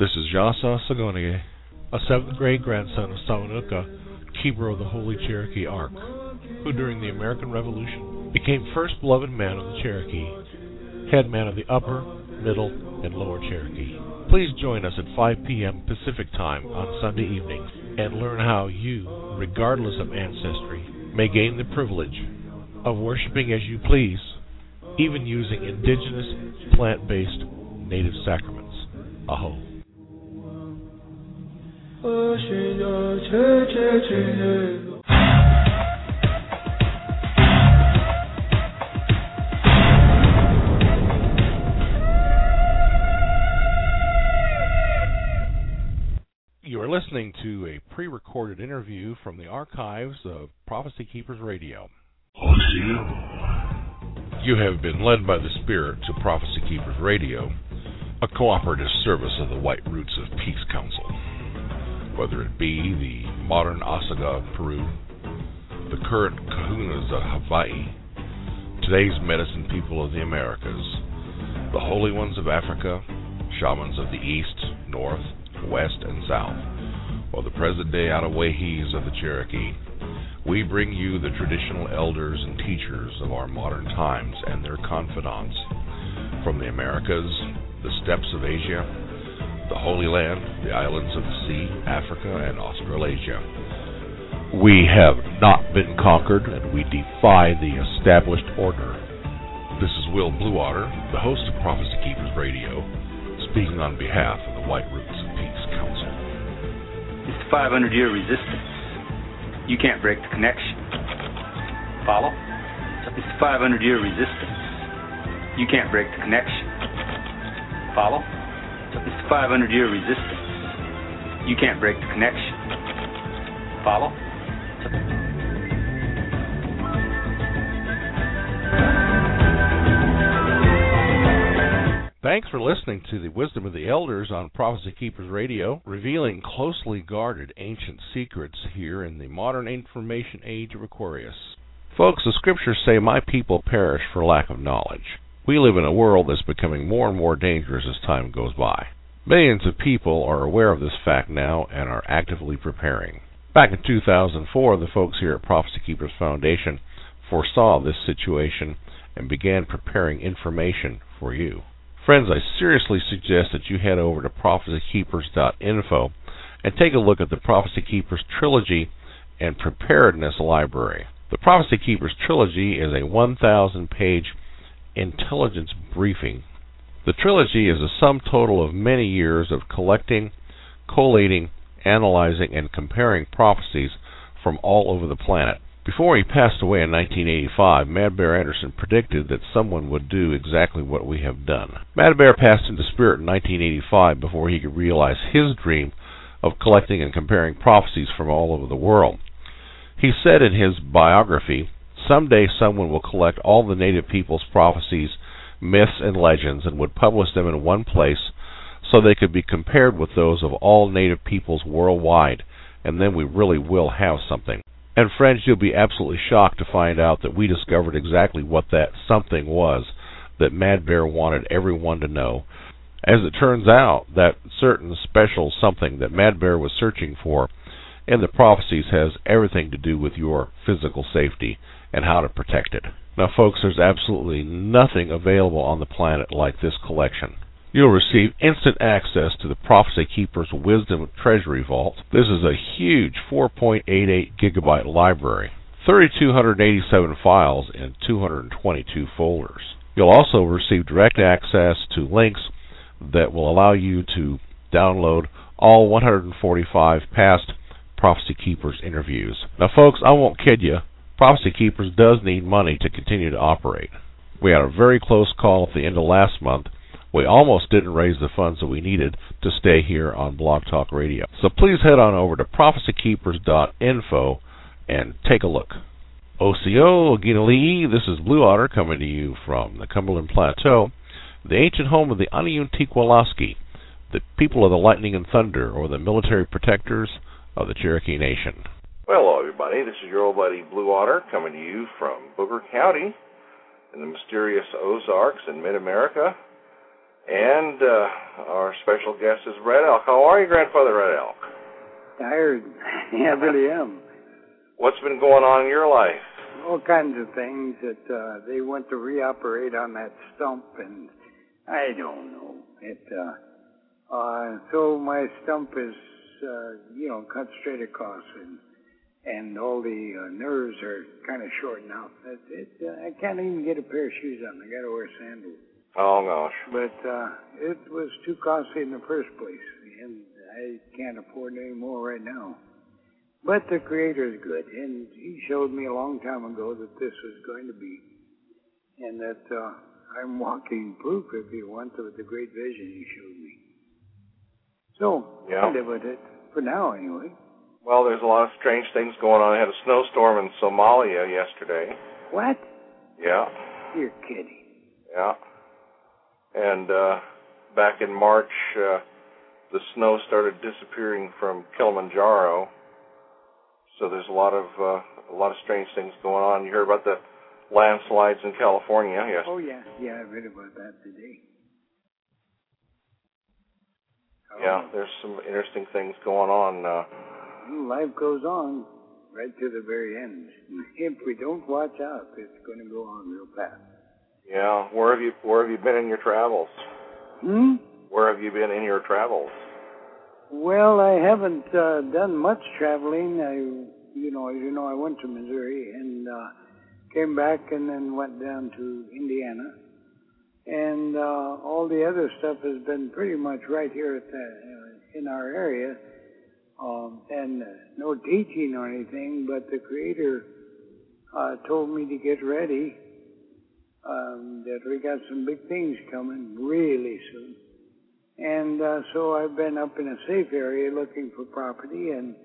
This is Yasa Sagonige, a 7th grade grandson of Sawanuka, keeper of the Holy Cherokee Ark, who during the American Revolution became first beloved man of the Cherokee, head man of the Upper, Middle, and Lower Cherokee. Please join us at 5 p.m. Pacific Time on Sunday evenings and learn how you, regardless of ancestry, may gain the privilege of worshiping as you please, even using indigenous, plant-based, native sacraments. Aho. You are listening to a pre-recorded interview from the archives of Prophecy Keepers Radio. You have been led by the Spirit to Prophecy Keepers Radio, a cooperative service of the White Roots of Peace Council. Whether it be the modern Osaga of Peru, the current Kahunas of Hawaii, today's medicine people of the Americas, the Holy Ones of Africa, shamans of the East, North, West, and South, or the present-day Ottawahis of the Cherokee, we bring you the traditional elders and teachers of our modern times and their confidants from the Americas, the steppes of Asia, the Holy Land, the islands of the sea, Africa, and Australasia. We have not been conquered, and we defy the established order. This is Will Bluewater, the host of Prophecy Keepers Radio, speaking on behalf of the White Roots of Peace Council. It's the 500-year resistance. You can't break the connection. Follow? It's the 500-year resistance. You can't break the connection. Follow? It's the 500-year resistance. You can't break the connection. Follow? Thanks for listening to the Wisdom of the Elders on Prophecy Keepers Radio, revealing closely guarded ancient secrets here in the modern information age of Aquarius. Folks, the scriptures say, "My people perish for lack of knowledge." We live in a world that's becoming more and more dangerous as time goes by. Millions of people are aware of this fact now and are actively preparing. Back in 2004, the folks here at Prophecy Keepers Foundation foresaw this situation and began preparing information for you. Friends, I seriously suggest that you head over to prophecykeepers.info and take a look at the Prophecy Keepers Trilogy and Preparedness Library. The Prophecy Keepers Trilogy is a 1,000-page intelligence briefing. The trilogy is a sum total of many years of collecting, collating, analyzing, and comparing prophecies from all over the planet. Before he passed away in 1985, Mad Bear Anderson predicted that someone would do exactly what we have done. Mad Bear passed into spirit in 1985 before he could realize his dream of collecting and comparing prophecies from all over the world. He said in his biography, "Someday someone will collect all the native people's prophecies, myths, and legends and would publish them in one place so they could be compared with those of all native peoples worldwide, and then we really will have something." And friends, you'll be absolutely shocked to find out that we discovered exactly what that something was that Mad Bear wanted everyone to know. As it turns out, that certain special something that Mad Bear was searching for in the prophecies has everything to do with your physical safety and how to protect it. Now, folks, there's absolutely nothing available on the planet like this collection. You'll receive instant access to the Prophecy Keepers Wisdom Treasury Vault. This is a huge 4.88 gigabyte library, 3,287 files in 222 folders. You'll also receive direct access to links that will allow you to download all 145 past Prophecy Keepers interviews. Now, folks, I won't kid you. Prophecy Keepers does need money to continue to operate. We had a very close call at the end of last month. We almost didn't raise the funds that we needed to stay here on Blog Talk Radio. So please head on over to prophecykeepers.info and take a look. Osio Ginali'i, this is Blue Otter coming to you from the Cumberland Plateau, the ancient home of the Aniuntiqualaski, the people of the lightning and thunder, or the military protectors of the Cherokee Nation. Well, hello, everybody. This is your old buddy Blue Otter coming to you from Booker County in the mysterious Ozarks in mid-America. And our special guest is Red Elk. How are you, Grandfather Red Elk? Tired. Yeah, I really am. What's been going on in your life? All kinds of things that they went to reoperate on that stump, and I don't know. So my stump is, cut straight across, and all the nerves are kind of short now. I can't even get a pair of shoes on. I got to wear sandals. Oh, gosh. But it was too costly in the first place, and I can't afford any more right now. But the Creator is good, and He showed me a long time ago that this was going to be, and that I'm walking proof, if you want, of the great vision He showed me. So, yeah. I live with it, for now anyway. Well, there's a lot of strange things going on. I had a snowstorm in Somalia yesterday. What? Yeah. You're kidding. Yeah. And back in March, the snow started disappearing from Kilimanjaro. So there's a lot of strange things going on. You heard about the landslides in California? Yes. Oh yeah, I read about that today. Yeah, there's some interesting things going on. Life goes on right to the very end. If we don't watch out, it's going to go on real fast. Yeah, where have you been in your travels? Where have you been in your travels? Well, I haven't done much traveling. As you know, I went to Missouri and came back and then went down to Indiana. And all the other stuff has been pretty much right here in our area. And no teaching or anything, but the Creator told me to get ready. That we got some big things coming really soon. And so I've been up in a safe area looking for property and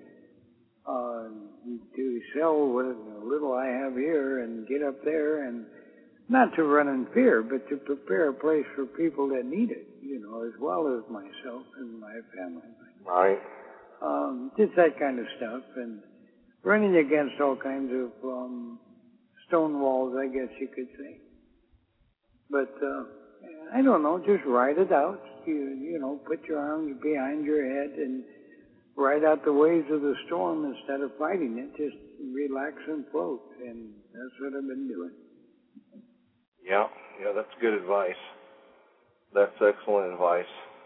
to sell what little I have here and get up there, and not to run in fear, but to prepare a place for people that need it, as well as myself and my family. Right. Just that kind of stuff, and running against all kinds of stone walls, I guess you could say. But I don't know, just ride it out. Put your arms behind your head and ride out the waves of the storm instead of fighting it. Just relax and float, and that's what I've been doing. Yeah, that's good advice. That's excellent advice.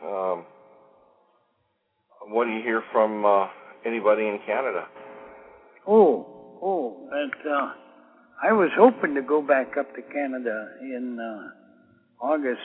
What do you hear from anybody in Canada? I was hoping to go back up to Canada in August.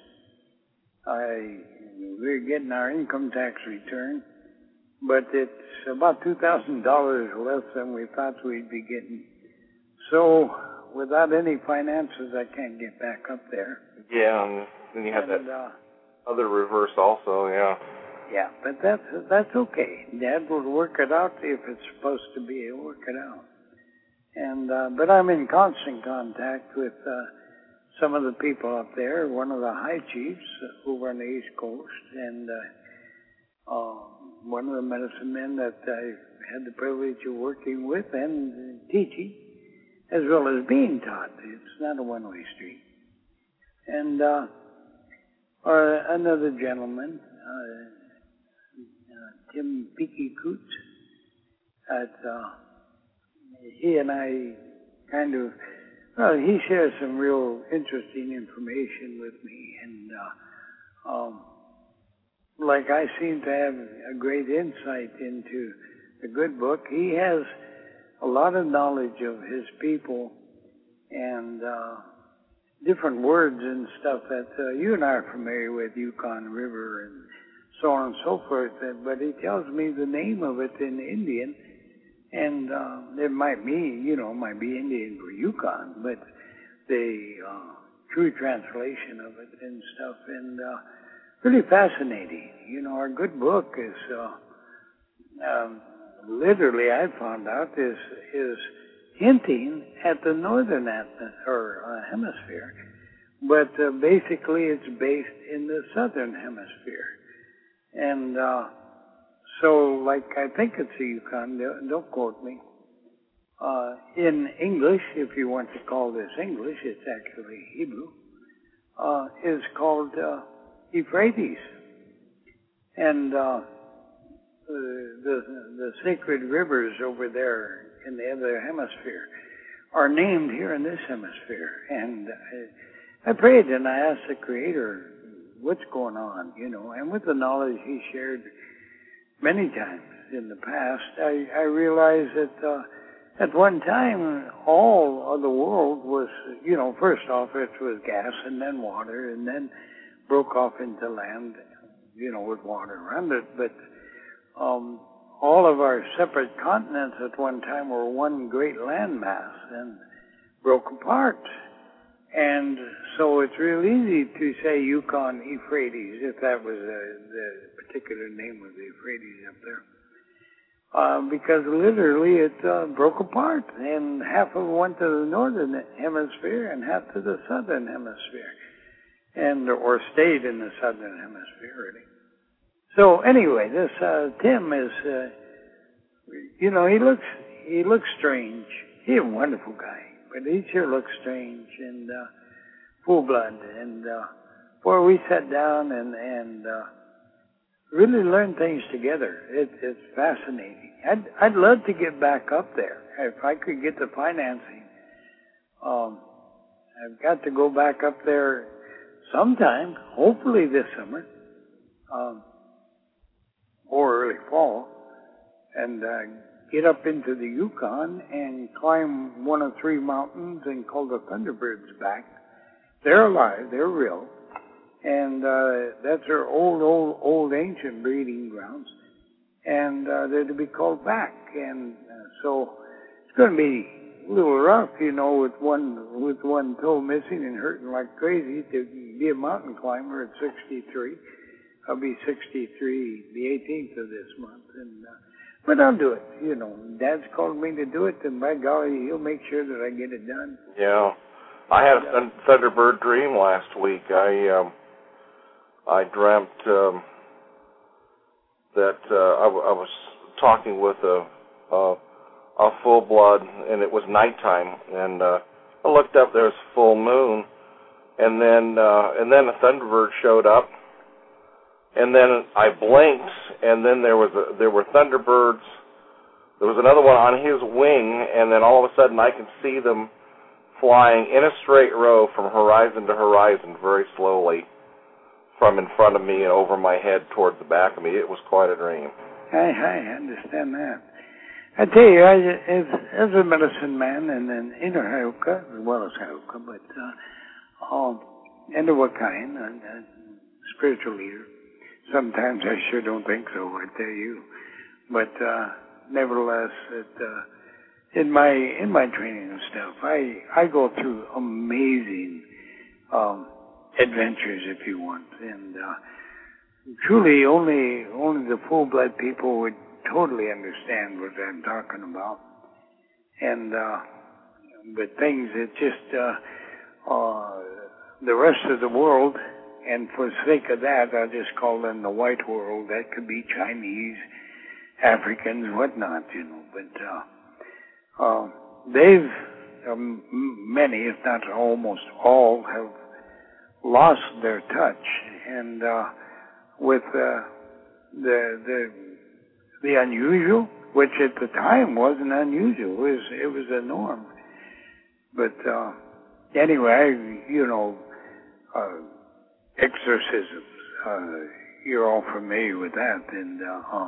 We're getting our income tax return, but it's about $2,000 less than we thought we'd be getting. So, without any finances, I can't get back up there. Yeah, and then you have that other reverse also, yeah. Yeah, but that's okay. Dad will work it out if it's supposed to be. He'll work it out. And but I'm in constant contact with some of the people up there. One of the high chiefs over on the East Coast, and one of the medicine men that I had the privilege of working with and teaching, as well as being taught. It's not a one-way street. And another gentleman, Tim Peaky Coots, he and I he shares some real interesting information with me, and like I seem to have a great insight into the good book. He has a lot of knowledge of his people and different words and stuff that you and I are familiar with, Yukon River and so on and so forth, but he tells me the name of it in Indian, and it might be Indian for Yukon, but the true translation of it and stuff, and really fascinating. Our good book is literally, I found out, is hinting at the northern hemisphere, but basically it's based in the southern hemisphere. And so, I think it's the Yukon, don't quote me. In English, if you want to call this English, it's actually Hebrew, is called Euphrates. And the sacred rivers over there in the other hemisphere are named here in this hemisphere. And I prayed and I asked the Creator, what's going on, and with the knowledge He shared many times in the past, I realized that at one time all of the world was, first off it was gas and then water and then broke off into land, with water around it. But all of our separate continents at one time were one great landmass and broke apart. And so it's real easy to say Yukon Euphrates, if that was the particular name of the Euphrates up there. Because literally it broke apart, and half of it went to the northern hemisphere and half to the southern hemisphere, or stayed in the southern hemisphere, really. So anyway, this Tim is, he looks strange. He's a wonderful guy, but he sure looks strange and full blood. And boy, we sat down and really learned things together. It's fascinating. I'd love to get back up there if I could get the financing. I've got to go back up there sometime, hopefully this summer. Or early fall, and get up into the Yukon and climb one of 3 mountains and call the Thunderbirds back. They're alive, they're real, and that's their old ancient breeding grounds, and they're to be called back. And so it's going to be a little rough, with one toe missing and hurting like crazy to be a mountain climber at 63. I'll be 63 the 18th of this month, but I'll do it. Dad's called me to do it, and by golly, he'll make sure that I get it done. Yeah, I had a Thunderbird dream last week. I dreamt that I was talking with a full blood, and it was nighttime, and I looked up. There was full moon, and then a Thunderbird showed up. And then I blinked, and then there were Thunderbirds. There was another one on his wing, and then all of a sudden I can see them flying in a straight row from horizon to horizon very slowly from in front of me and over my head towards the back of me. It was quite a dream. I understand that. I tell you, as a medicine man and an inner Heauka, as well as Heauka, but and a Wakain, a spiritual leader. Sometimes I sure don't think so, I tell you. But nevertheless, in my training and stuff, I go through amazing adventures, if you want, and truly only the full-blood people would totally understand what I'm talking about. And but things that just the rest of the world. And for the sake of that, I'll just call them the white world. That could be Chinese, Africans, whatnot, But they've, many, if not almost all, have lost their touch. And with the unusual, which at the time wasn't unusual, it was a norm. But anyway, exorcisms, you're all familiar with that, and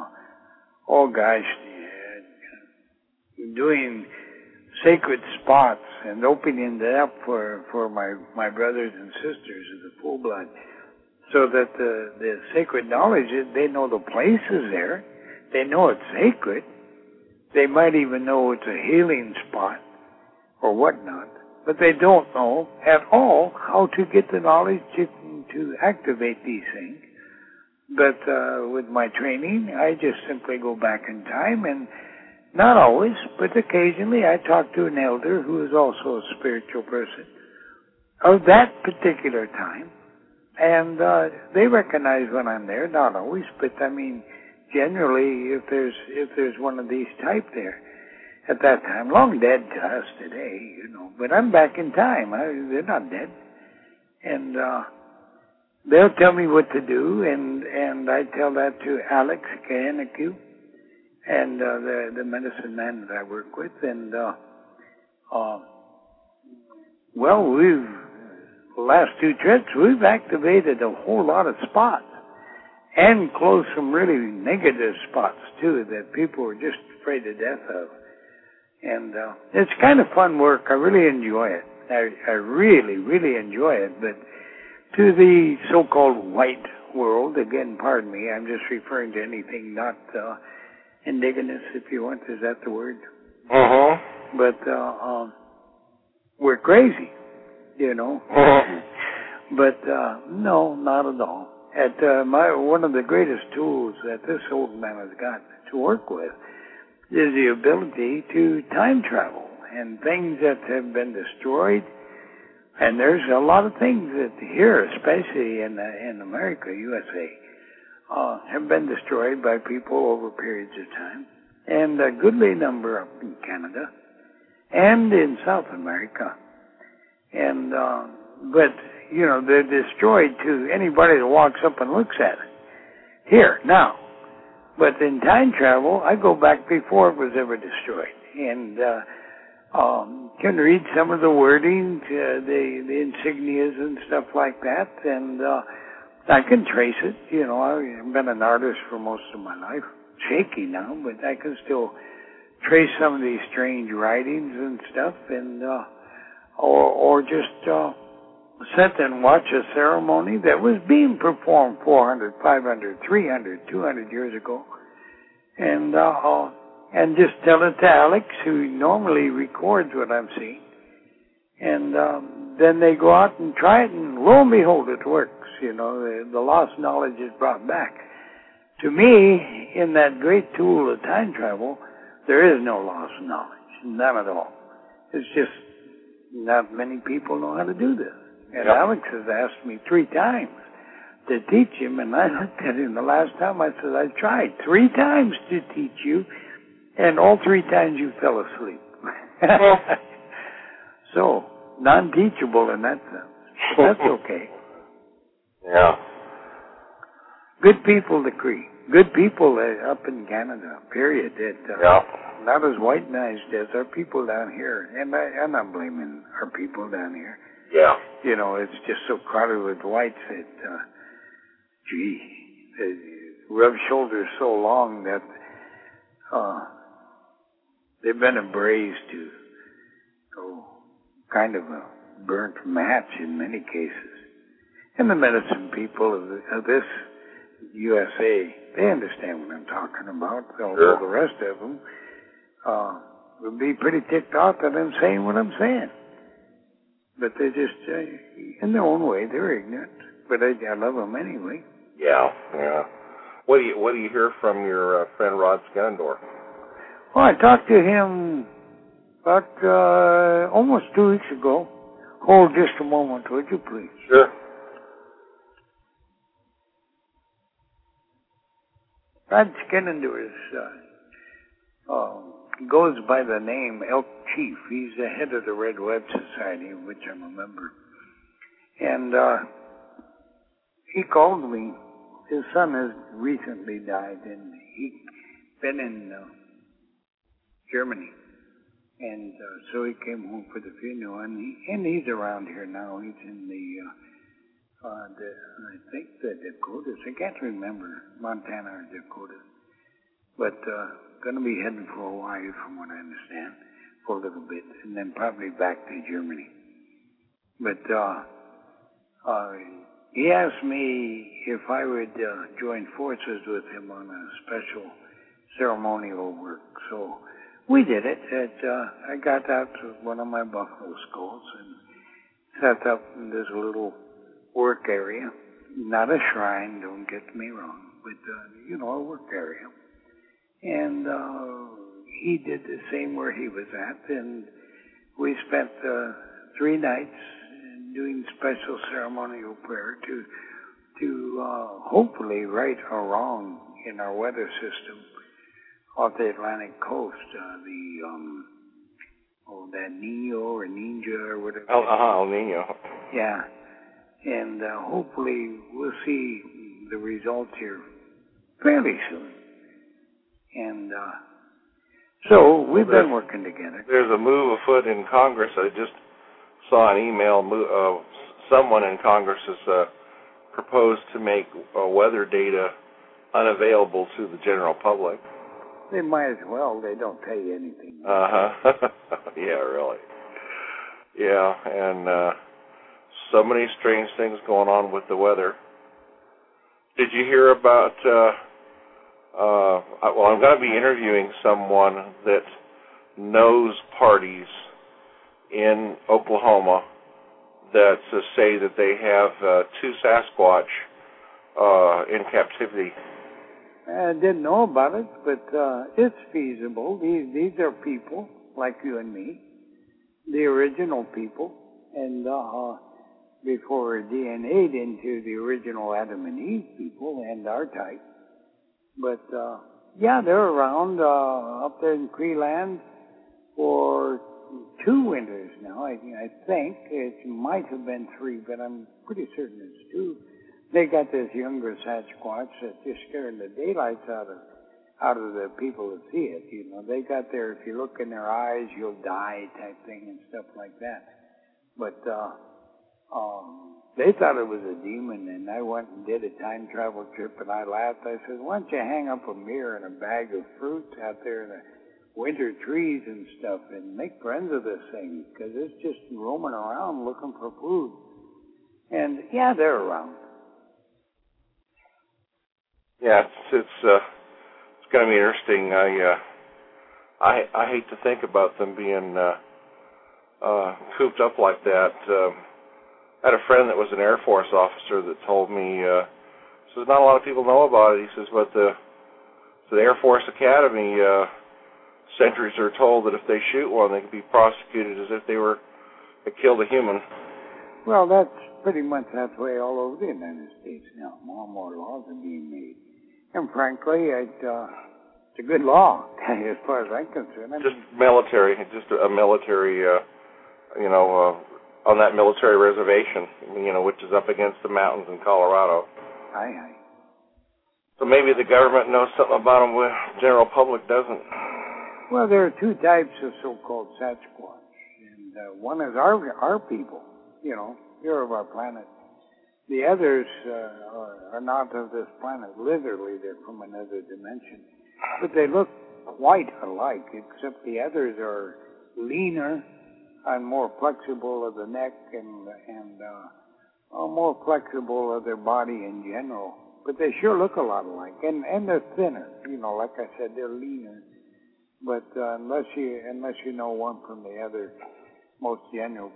doing sacred spots and opening it up for my brothers and sisters of the full blood, so that the sacred knowledge, they know the place is there, they know it's sacred, they might even know it's a healing spot or whatnot, but they don't know at all how to get the knowledge to activate these things. But with my training, I just simply go back in time, and not always, but occasionally I talk to an elder who is also a spiritual person of that particular time, and they recognize when I'm there. Not always, but I mean, generally, if there's one of these type there at that time, long dead to us today, But I'm back in time. They're not dead, and they'll tell me what to do, and I tell that to Alex Kahanaku and the medicine man that I work with, and well, the last 2 trips, we've activated a whole lot of spots and closed some really negative spots, too, that people were just afraid to death of. And it's kind of fun work. I really enjoy it. I really, really enjoy it. But to the so-called white world, again, pardon me, I'm just referring to anything not indigenous, if you want. Is that the word? Uh-huh. But we're crazy, you know. But no, not at all. One of the greatest tools that this old man has got to work with is the ability to time travel and things that have been destroyed. And there's a lot of things that here, especially in America, USA, have been destroyed by people over periods of time, and a goodly number up in Canada and in South America. And but you know, they're destroyed to anybody that walks up and looks at it. Here now. But in time travel, I go back before it was ever destroyed, and can read some of the wording, the insignias and stuff like that, and I can trace it. You know, I've been an artist for most of my life, shaky now, but I can still trace some of these strange writings and stuff, and or just sit and watch a ceremony that was being performed 400, 500, 300, 200 years ago, and just tell it to Alex, who normally records what I'm seeing, and then they go out and try it, and lo and behold, it works. You know, the lost knowledge is brought back. To me, in that great tool of time travel, there is no lost knowledge, none at all. It's just not many people know how to do this. And yep. Alex has asked me 3 times to teach him, and I looked at him the last time. I said, I tried 3 times to teach you, and all 3 times you fell asleep. So, non-teachable in that sense. But that's okay. Yeah. Good people decree. Good people up in Canada, period. Yeah. Not as white-niced as our people down here. And I'm not blaming our people down here. Yeah. You know, it's just so crowded with whites that, they rub shoulders so long that they've been abrased to kind of a burnt match in many cases. And the medicine people of this USA, they understand what I'm talking about, although the rest of them would be pretty ticked off that I'm saying what I'm saying. But they're just, in their own way, they're ignorant. But I love them anyway. Yeah, yeah. What do you hear from your friend Rod Scannendorf? Well, I talked to him about almost 2 weeks ago. Hold just a moment, would you please? Sure. Rod Scannendorf goes by the name Elk Chief. He's the head of the Red Web Society, of which I'm a member. And he called me. His son has recently died, and he's been in Germany. And so he came home for the funeral, and he's around here now. He's in I think the Dakotas. I can't remember, Montana or Dakotas. But going to be heading for Hawaii, from what I understand, for a little bit, and then probably back to Germany. But he asked me if I would join forces with him on a special ceremonial work. So we did it. I got out to one of my buffalo skulls and set up in this little work area. Not a shrine, don't get me wrong, but, a work area. And he did the same where he was at, and we spent 3 nights doing special ceremonial prayer to hopefully right a wrong in our weather system off the Atlantic coast. That Nino or Ninja or whatever. El Nino. Yeah. And hopefully we'll see the results here fairly soon. And so we've been working together. There's a move afoot in Congress. I just saw an email. Someone in Congress has proposed to make weather data unavailable to the general public. They might as well. They don't tell you anything. Yeah, really. Yeah, and so many strange things going on with the weather. Did you hear about, well, I'm going to be interviewing someone that knows parties in Oklahoma that say that they have 2 Sasquatch in captivity. I didn't know about it, but it's feasible. These are people like you and me, the original people, and before DNA'd into the original Adam and Eve people and our type. But yeah, they're around up there in Creeland for 2 winters now. I think it might have been 3, but I'm pretty certain it's 2. They got this younger Sasquatch that's just scaring the daylights out of the people that see it. You know, they got their, if you look in their eyes, you'll die type thing and stuff like that. But they thought it was a demon, and I went and did a time travel trip, and I laughed. I said, why don't you hang up a mirror and a bag of fruit out there in the winter trees and stuff and make friends of this thing, because it's just roaming around looking for food. And yeah, they're around. Yeah, it's going to be interesting. I hate to think about them being cooped up like that. I had a friend that was an Air Force officer that told me, says not a lot of people know about it. He says, but the Air Force Academy sentries are told that if they shoot one, they can be prosecuted as if they killed a human. Well, that's pretty much that way all over the United States now. More and more laws are being made. And frankly, it's a good law, as far as I'm concerned. Just military, a military, on that military reservation, which is up against the mountains in Colorado. Aye. So maybe the government knows something about them, the general public doesn't. Well, there are 2 types of so-called Sasquatch, and one is our people, here of our planet. The others are not of this planet. Literally, they're from another dimension. But they look quite alike, except the others are leaner and more flexible of the neck and more flexible of their body in general. But they sure look a lot alike, and they're thinner. Like I said, they're leaner. But unless you know one from the other, most general.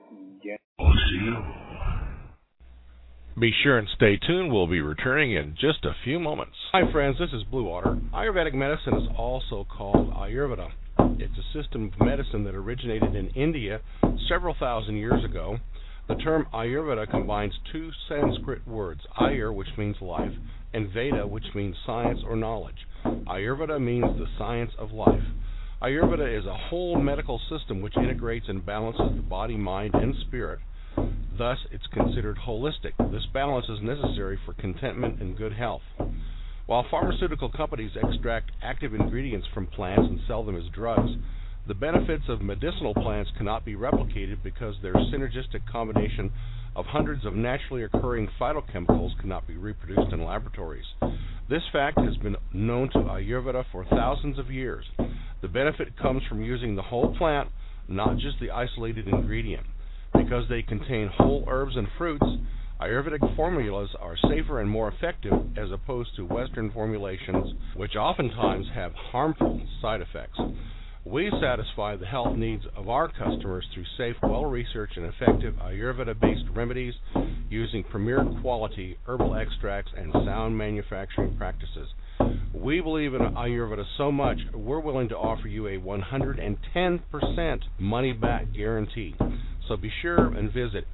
Be sure and stay tuned. We'll be returning in just a few moments. Hi friends, this is Blue Water. Ayurvedic medicine is also called Ayurveda. It's a system of medicine that originated in India several thousand years ago. The term Ayurveda combines 2 Sanskrit words, Ayur, which means life, and Veda, which means science or knowledge. Ayurveda means the science of life. Ayurveda is a whole medical system which integrates and balances the body, mind, and spirit. Thus, it's considered holistic. This balance is necessary for contentment and good health. While pharmaceutical companies extract active ingredients from plants and sell them as drugs, the benefits of medicinal plants cannot be replicated because their synergistic combination of hundreds of naturally occurring phytochemicals cannot be reproduced in laboratories. This fact has been known to Ayurveda for thousands of years. The benefit comes from using the whole plant, not just the isolated ingredient. Because they contain whole herbs and fruits, Ayurvedic formulas are safer and more effective as opposed to Western formulations, which oftentimes have harmful side effects. We satisfy the health needs of our customers through safe, well-researched, and effective Ayurveda-based remedies using premier quality herbal extracts and sound manufacturing practices. We believe in Ayurveda so much, we're willing to offer you a 110% money-back guarantee. So be sure and visit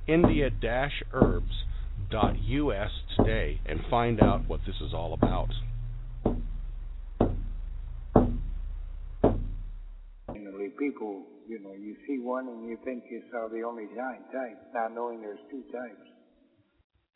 india-herbs.us today and find out what this is all about. People, you see one and you think you saw the only type, not knowing there's 2 types.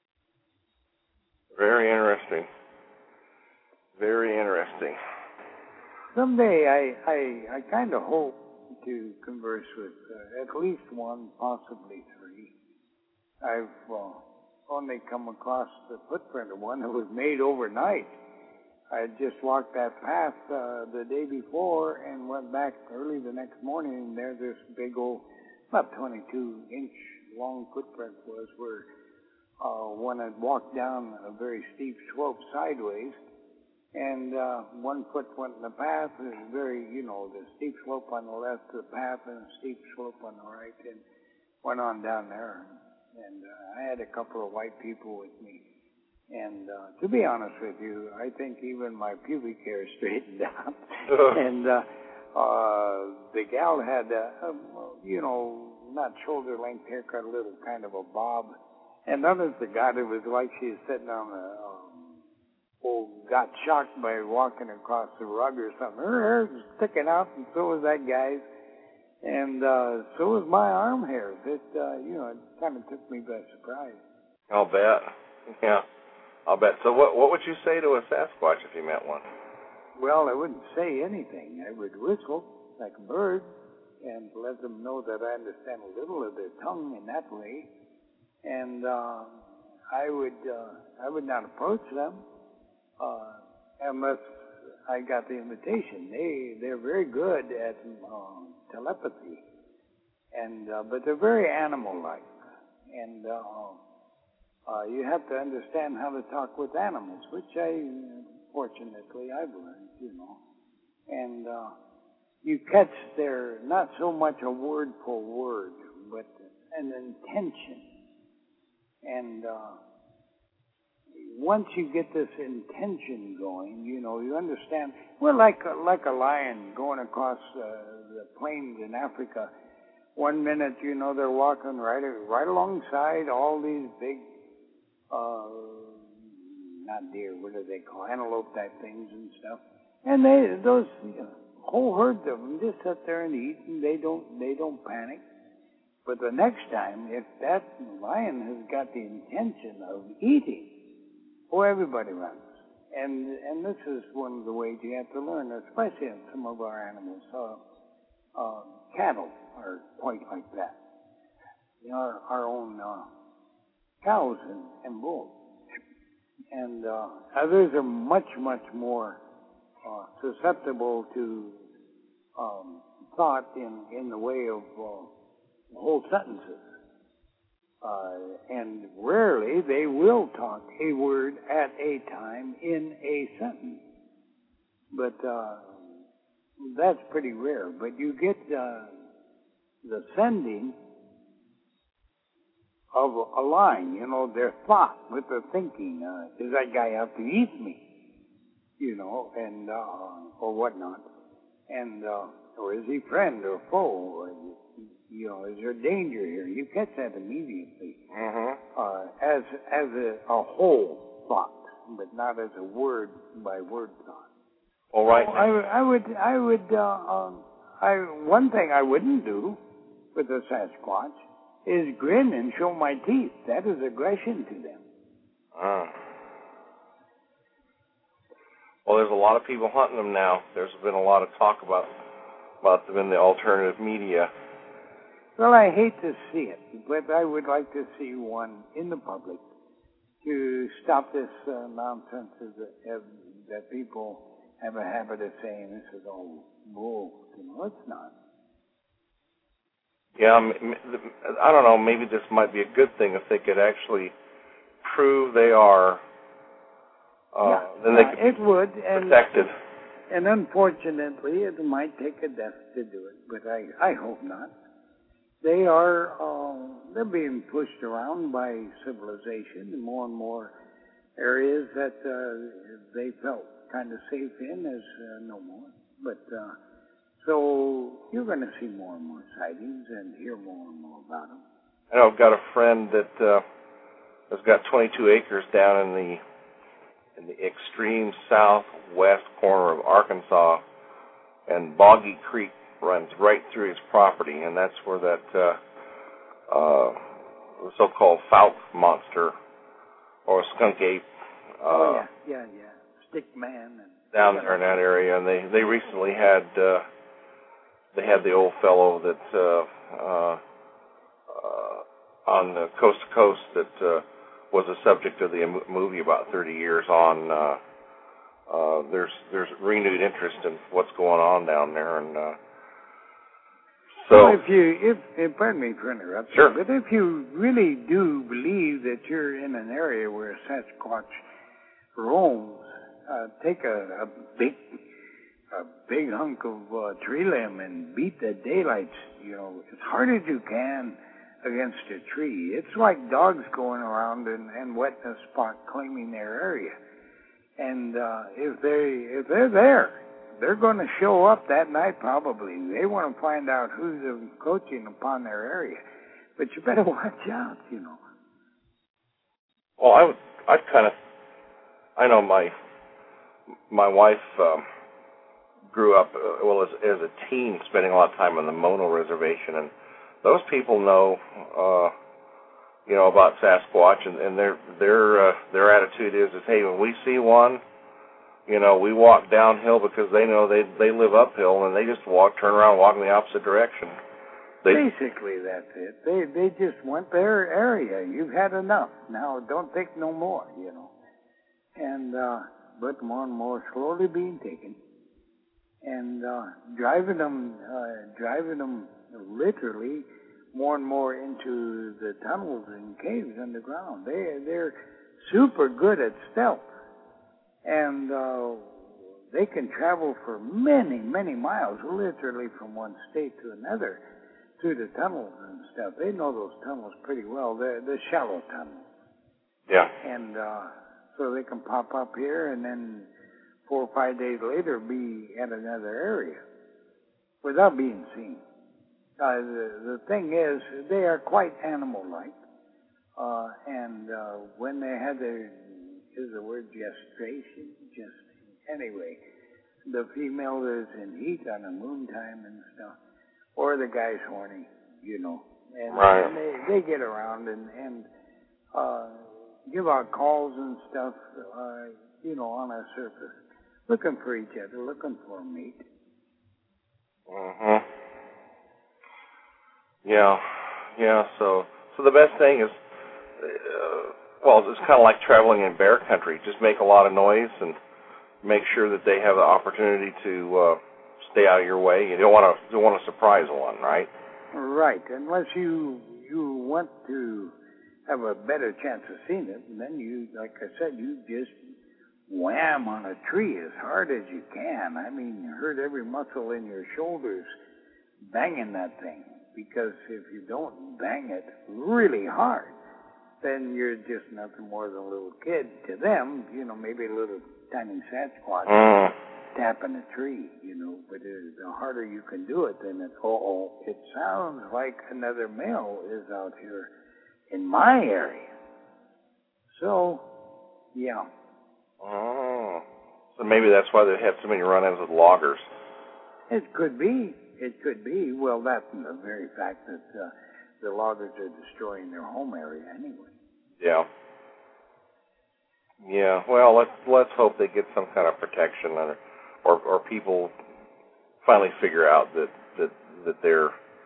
Very interesting. Very interesting. Someday I kind of hope to converse with at least one, possibly three. I've only come across the footprint of one that was made overnight. I had just walked that path the day before and went back early the next morning, and there's this big old, about 22-inch long footprint was where one had walked down a very steep slope sideways, and 1 foot went in the path. It was very, the steep slope on the left of the path and a steep slope on the right, and went on down there. And I had a couple of white people with me. And to be honest with you, I think even my pubic hair straightened out. And the gal had, not shoulder-length haircut, a little kind of a bob. And others, the guy that was like she was sitting on got shocked by walking across the rug or something. Her hair was sticking out, and so was that guy's. And so was my arm hairs. It kind of took me by surprise. I'll bet. Yeah, I'll bet. So what would you say to a Sasquatch if you met one? Well, I wouldn't say anything. I would whistle like a bird and let them know that I understand a little of their tongue in that way. And I would not approach them unless I got the invitation. They're very good at telepathy, and but they're very animal-like, and you have to understand how to talk with animals, which fortunately I've learned, and you catch their, not so much a word for word, but an intention, and once you get this intention going, you understand. We're like a lion going across the plains in Africa. 1 minute, they're walking right alongside all these big, not deer, what do they call, antelope type things and stuff. And those whole herds of them just sit there and eat, and they don't panic. But the next time, if that lion has got the intention of eating, everybody runs. And this is one of the ways you have to learn, especially in some of our animals. Cattle are quite like that. Our own cows and bulls. And others are much, much more susceptible to thought in the way of whole sentences. And rarely they will talk a word at a time in a sentence. But that's pretty rare. But you get the sending of a line, their thought with their thinking. Is that guy out to eat me? And or whatnot. And or is he friend or foe? Or, is there danger here? You catch that immediately. As a whole thought, but not as a word by word thought. All right. One thing I wouldn't do with a Sasquatch is grin and show my teeth. That is aggression to them. Well, there's a lot of people hunting them now. There's been a lot of talk about them in the alternative media. Well, I hate to see it, but I would like to see one in the public to stop this nonsense that people have a habit of saying this is all bull. It's not. Yeah, I don't know, maybe this might be a good thing if they could actually prove they are, then they could be protected. And unfortunately, it might take a death to do it, but I hope not. They're being pushed around by civilization in more and more areas that they felt kind of safe in as no more. But so you're going to see more and more sightings and hear more and more about them. I know I've got a friend that has got 22 acres down in the extreme southwest corner of Arkansas, and Boggy Creek runs right through his property, and that's where that so-called Fouke monster, or skunk ape, yeah. Stick Man and down there in that area, and they recently had they had the old fellow that on the Coast to Coast that was the subject of the movie about 30 years on. There's renewed interest in what's going on down there, and so. Well, if pardon me for interrupting, sure. But if you really do believe that you're in an area where Sasquatch roams, take a big hunk of tree limb and beat the daylights, as hard as you can against a tree. It's like dogs going around and wetting a spot, claiming their area. And if they're there, they're going to show up that night probably. They want to find out who's encroaching upon their area. But you better watch out, Well, I know my wife grew up, as a teen, spending a lot of time on the Mono Reservation, and those people know, about Sasquatch, and their attitude is, hey, when we see one, we walk downhill because they know they live uphill, and they just turn around, walk in the opposite direction. Basically, that's it. They just want their area. You've had enough. Now, don't take no more, And but more and more slowly being taken, and driving them literally more and more into the tunnels and caves underground. They're super good at stealth, and they can travel for many, many miles, literally from one state to another, through the tunnels and stuff. They know those tunnels pretty well. They're shallow tunnels. Yeah. And so they can pop up here and then 4 or 5 days later be at another area without being seen. The thing is, they are quite animal-like, and when they had is the word gestation? Anyway, the female is in heat on the moon time and stuff, or the guy's horny, and, right. and they get around and give out calls and stuff, on our surface, looking for each other, looking for a mate. Mm-hmm. Yeah. So the best thing is, it's kind of like traveling in bear country. Just make a lot of noise and make sure that they have the opportunity to stay out of your way. You don't want to surprise one, right? Right. Unless you want to have a better chance of seeing it, and then you, like I said, you just wham on a tree as hard as you can. I mean, hurt every muscle in your shoulders banging that thing. Because if you don't bang it really hard, then you're just nothing more than a little kid. To them, maybe a little tiny Sasquatch tapping a tree, But the harder you can do it, then it sounds like another male is out here in my area. So, yeah. Oh. So maybe that's why they have so many run-ins with loggers. It could be. Well, that's the very fact that the loggers are destroying their home area anyway. Yeah. Well, let's hope they get some kind of protection, or people finally figure out that they're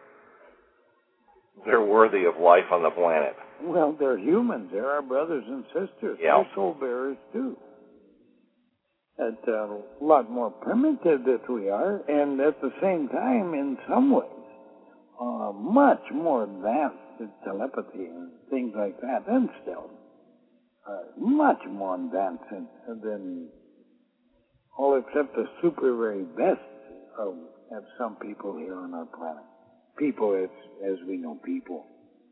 worthy of life on the planet. Well, they're humans. They're our brothers and sisters. Yeah. They're soul bearers too. At a lot more primitive than we are, and at the same time, in some ways, much more advanced in telepathy and things like that, and still much more advanced than all except the super very best of some people here on our planet. People as we know people.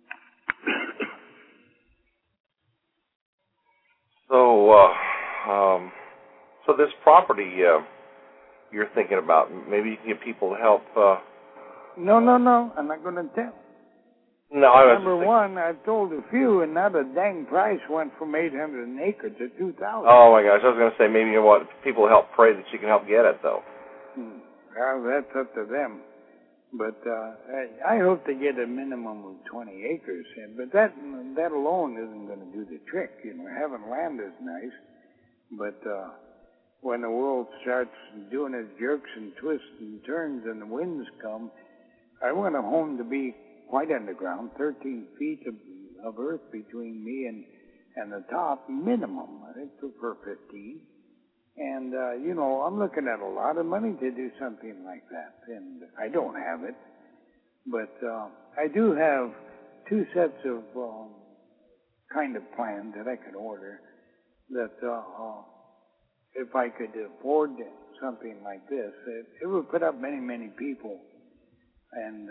So this property you're thinking about, maybe you can get people to help. No, I'm not going to tell. No, I was Number one, I've told a few, and now the dang price went from 800 an acre to 2,000. Oh my gosh, I was going to say maybe you want people to help pray that you can help get it though. Well, that's up to them. But I hope to get a minimum of 20 acres, but that alone isn't going to do the trick. Having land is nice, But when the world starts doing its jerks and twists and turns and the winds come, I want a home to be quite underground, 13 feet of earth between me and the top, minimum. I prefer 15. And, I'm looking at a lot of money to do something like that, and I don't have it. But I do have 2 sets of kind of plans that I could order that if I could afford something like this, it would put up many, many people and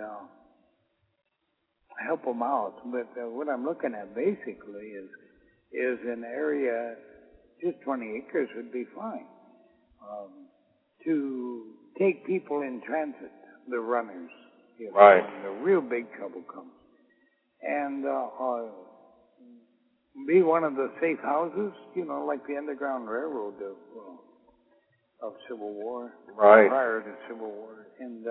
help them out. But what I'm looking at basically is an area, just 20 acres would be fine, to take people in transit, the runners, right, when the real big trouble comes, and be one of the safe houses, like the Underground Railroad of Civil War, right, prior to Civil War, and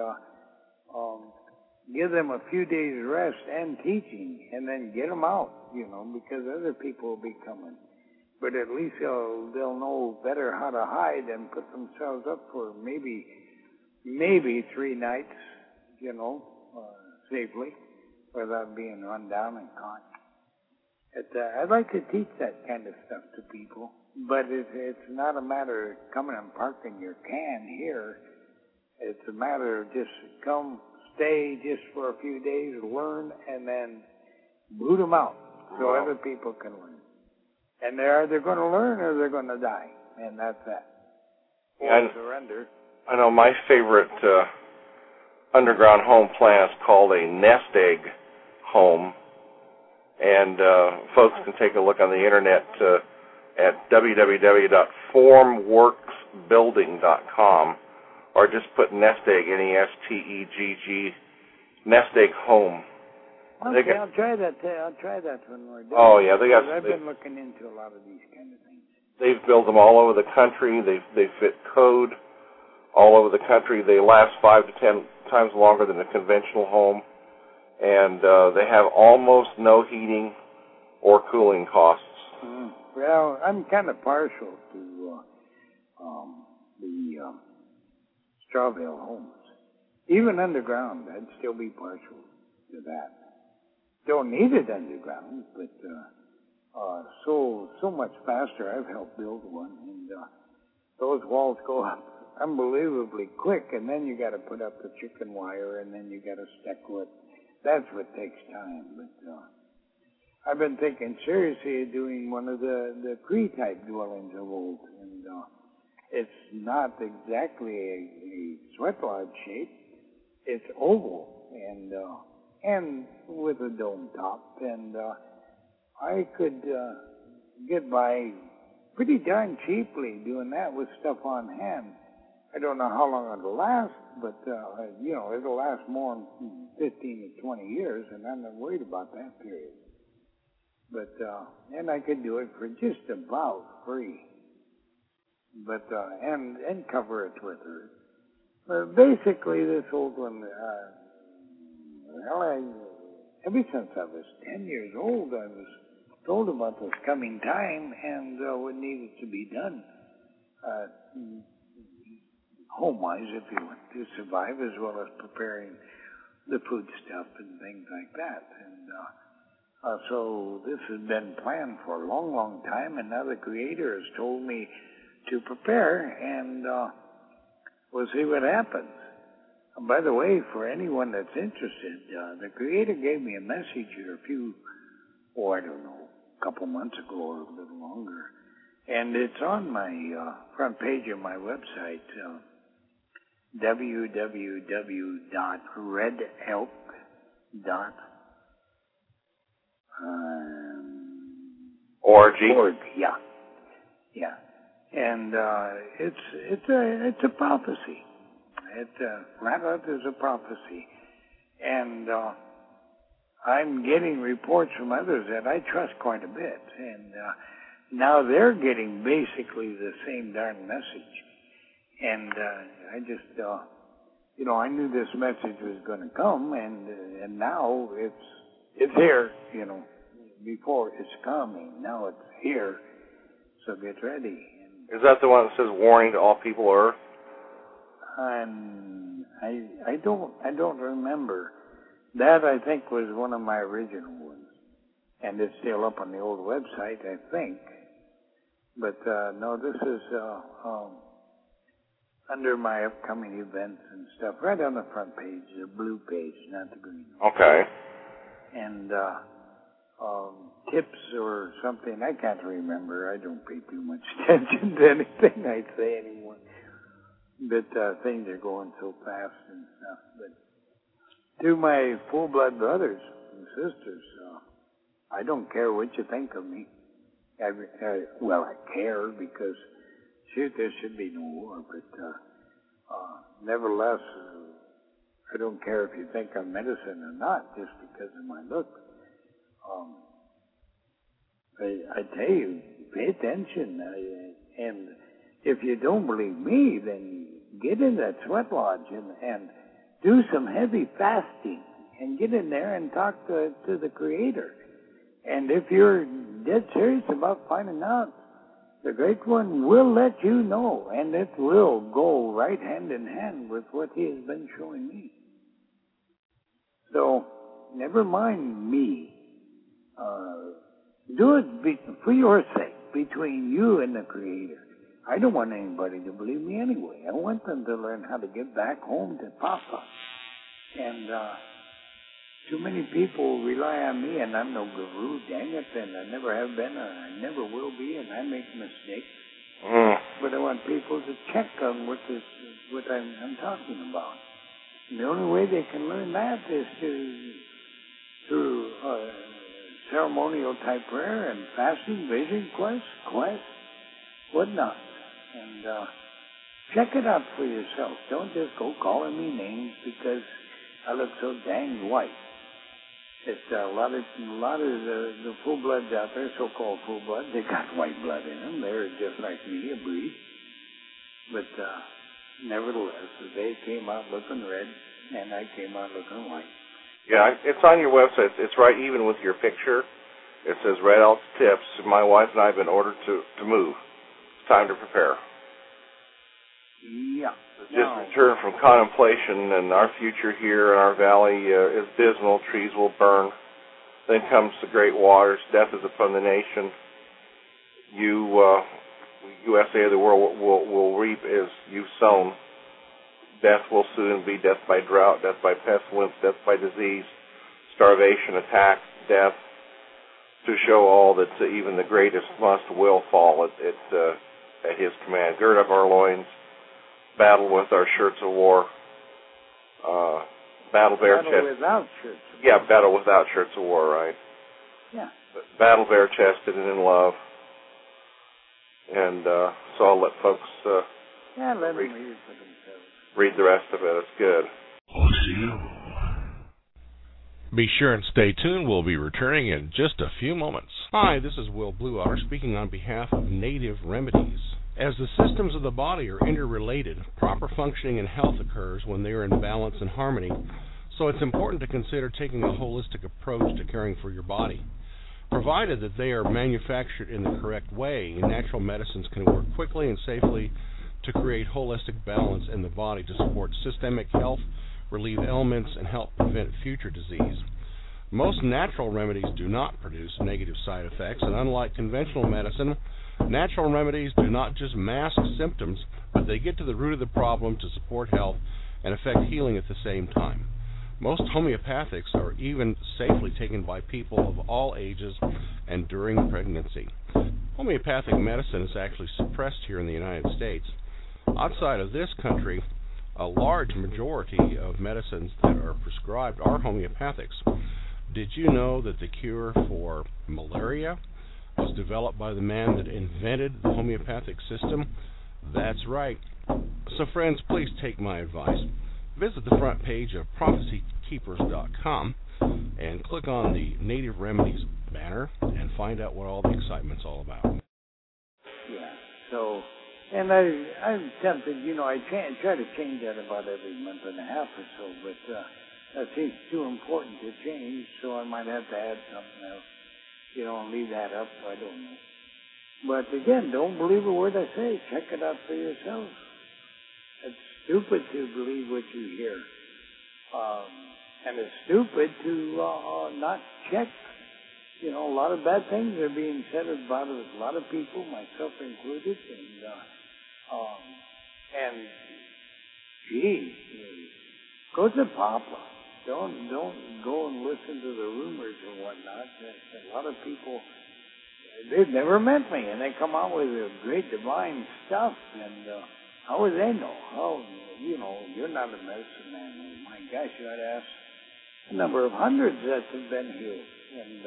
give them a few days rest and teaching, and then get them out, because other people will be coming. But at least they'll know better how to hide and put themselves up for maybe 3 nights, safely, without being run down and caught. I'd like to teach that kind of stuff to people, but it's not a matter of coming and parking your can here. It's a matter of just come, stay just for a few days, learn, and then boot them out so other people can learn. And they're either going to learn or they're going to die, and that's that. Or surrender. I know my favorite underground home plan is called a nest egg home, and folks can take a look on the internet at www.formworksbuilding.com, or just put nest egg, N-E-S-T-E-G-G, nest egg home. Okay, I'll try that. I'll try that when we're done. Oh yeah, I've been looking into a lot of these kind of things. They've built them all over the country. They fit code all over the country. They last 5 to 10 times longer than a conventional home, and they have almost no heating or cooling costs. Well, I'm kind of partial to the Strawville homes. Even underground, I'd still be partial to that. Don't need it underground, but so much faster. I've helped build one, and those walls go up unbelievably quick, and then you got to put up the chicken wire, and then you got to stucco it. That's what takes time. But I've been thinking seriously of doing one of the Cree-type dwellings of old, and it's not exactly a sweat lodge shape. It's oval, and with a dome top, and I could get by pretty darn cheaply doing that with stuff on hand. I don't know how long it'll last, but it'll last more than 15 to 20 years, and I'm not worried about that period. But and I could do it for just about free, but and cover it with earth. But basically, this old one. Ever since I was 10 years old, I was told about this coming time and what needed to be done, home-wise, if you want to survive, as well as preparing the food stuff and things like that. And so this has been planned for a long, long time, and now the Creator has told me to prepare, and we'll see what happens. And by the way, for anyone that's interested, the Creator gave me a message here a couple months ago or a little longer. And it's on my front page of my website, www.redelk.org. Yeah. And it's a prophecy. Flat Earth is a prophecy. And I'm getting reports from others that I trust quite a bit. And now they're getting basically the same darn message. And I just, I knew this message was going to come, and now it's here, Before it's coming, now it's here. So get ready. Is that the one that says warning to all people Earth? I don't remember. That, I think, was one of my original ones. And it's still up on the old website, I think. But, no, this is under my upcoming events and stuff, right on the front page, the blue page, not the green. Okay. And tips or something, I can't remember. I don't pay too much attention to anything I say anymore. But things are going so fast and stuff. But to my full-blood brothers and sisters, I don't care what you think of me. Well, I care because, shoot, there should be no war. But nevertheless, I don't care if you think I'm medicine or not, just because of my look. I tell you, pay attention. And if you don't believe me, then get in that sweat lodge and do some heavy fasting and get in there and talk to the Creator. And if you're dead serious about finding out, the Great One will let you know, and it will go right hand in hand with what He has been showing me. So, never mind me. Do it for your sake, between you and the Creator. I don't want anybody to believe me anyway. I want them to learn how to get back home to Papa. And too many people rely on me, and I'm no guru, dang it, and I never have been, and I never will be, and I make mistakes. But I want people to check on what I'm talking about. And the only way they can learn that is through ceremonial type prayer and fasting, vision quest, whatnot. And check it out for yourself. Don't just go calling me names because I look so dang white. It's a lot of the full bloods out there, so-called full bloods. They got white blood in them. They're just like me, a breed. But nevertheless, they came out looking red, and I came out looking white. Yeah, it's on your website. It's right even with your picture. It says Red Elk's Tips. My wife and I have been ordered to move. It's time to prepare. Yeah. Just return from contemplation, and our future here in our valley is dismal. Trees will burn. Then comes the great waters. Death is upon the nation. USA of the world will reap as you've sown. Death will soon be death by drought, death by pestilence, death by disease, starvation, attack, death, to show all that even the greatest will fall at His command. Gird up our loins, battle with our shirts of war, battle bare chested. Without shirts of war. Yeah, battle without shirts of war, right? Yeah. Battle bare chested and in love. And so I'll let folks let them read it for themselves. Read the rest of it. It's good. Be sure and stay tuned. We'll be returning in just a few moments. Hi, this is Will Blue Otter speaking on behalf of Native Remedies. As the systems of the body are interrelated, proper functioning and health occurs when they are in balance and harmony, so it's important to consider taking a holistic approach to caring for your body. Provided that they are manufactured in the correct way, natural medicines can work quickly and safely to create holistic balance in the body to support systemic health, relieve ailments, and help prevent future disease. Most natural remedies do not produce negative side effects, and unlike conventional medicine, natural remedies do not just mask symptoms, but they get to the root of the problem to support health and affect healing at the same time. Most homeopathics are even safely taken by people of all ages and during pregnancy. Homeopathic medicine is actually suppressed here in the United States. Outside of this country, a large majority of medicines that are prescribed are homeopathics. Did you know that the cure for malaria was developed by the man that invented the homeopathic system? That's right. So friends, please take my advice. Visit the front page of prophecykeepers.com and click on the Native Remedies banner and find out what all the excitement's all about. Yeah, so, and I'm tempted, I try to change that about every month and a half or so, but that seems too important to change, so I might have to add something else. Leave that up, I don't know. But again, don't believe a word I say. Check it out for yourself. It's stupid to believe what you hear. And it's stupid to not check. You know, a lot of bad things are being said about a lot of people, myself included, and gee, go to Papa. Don't go and listen to the rumors and whatnot. A lot of people, they've never met me, and they come out with great divine stuff, and how would they know? How, you know, you're not a medicine man. My gosh, you ought to ask a number of hundreds that have been healed, and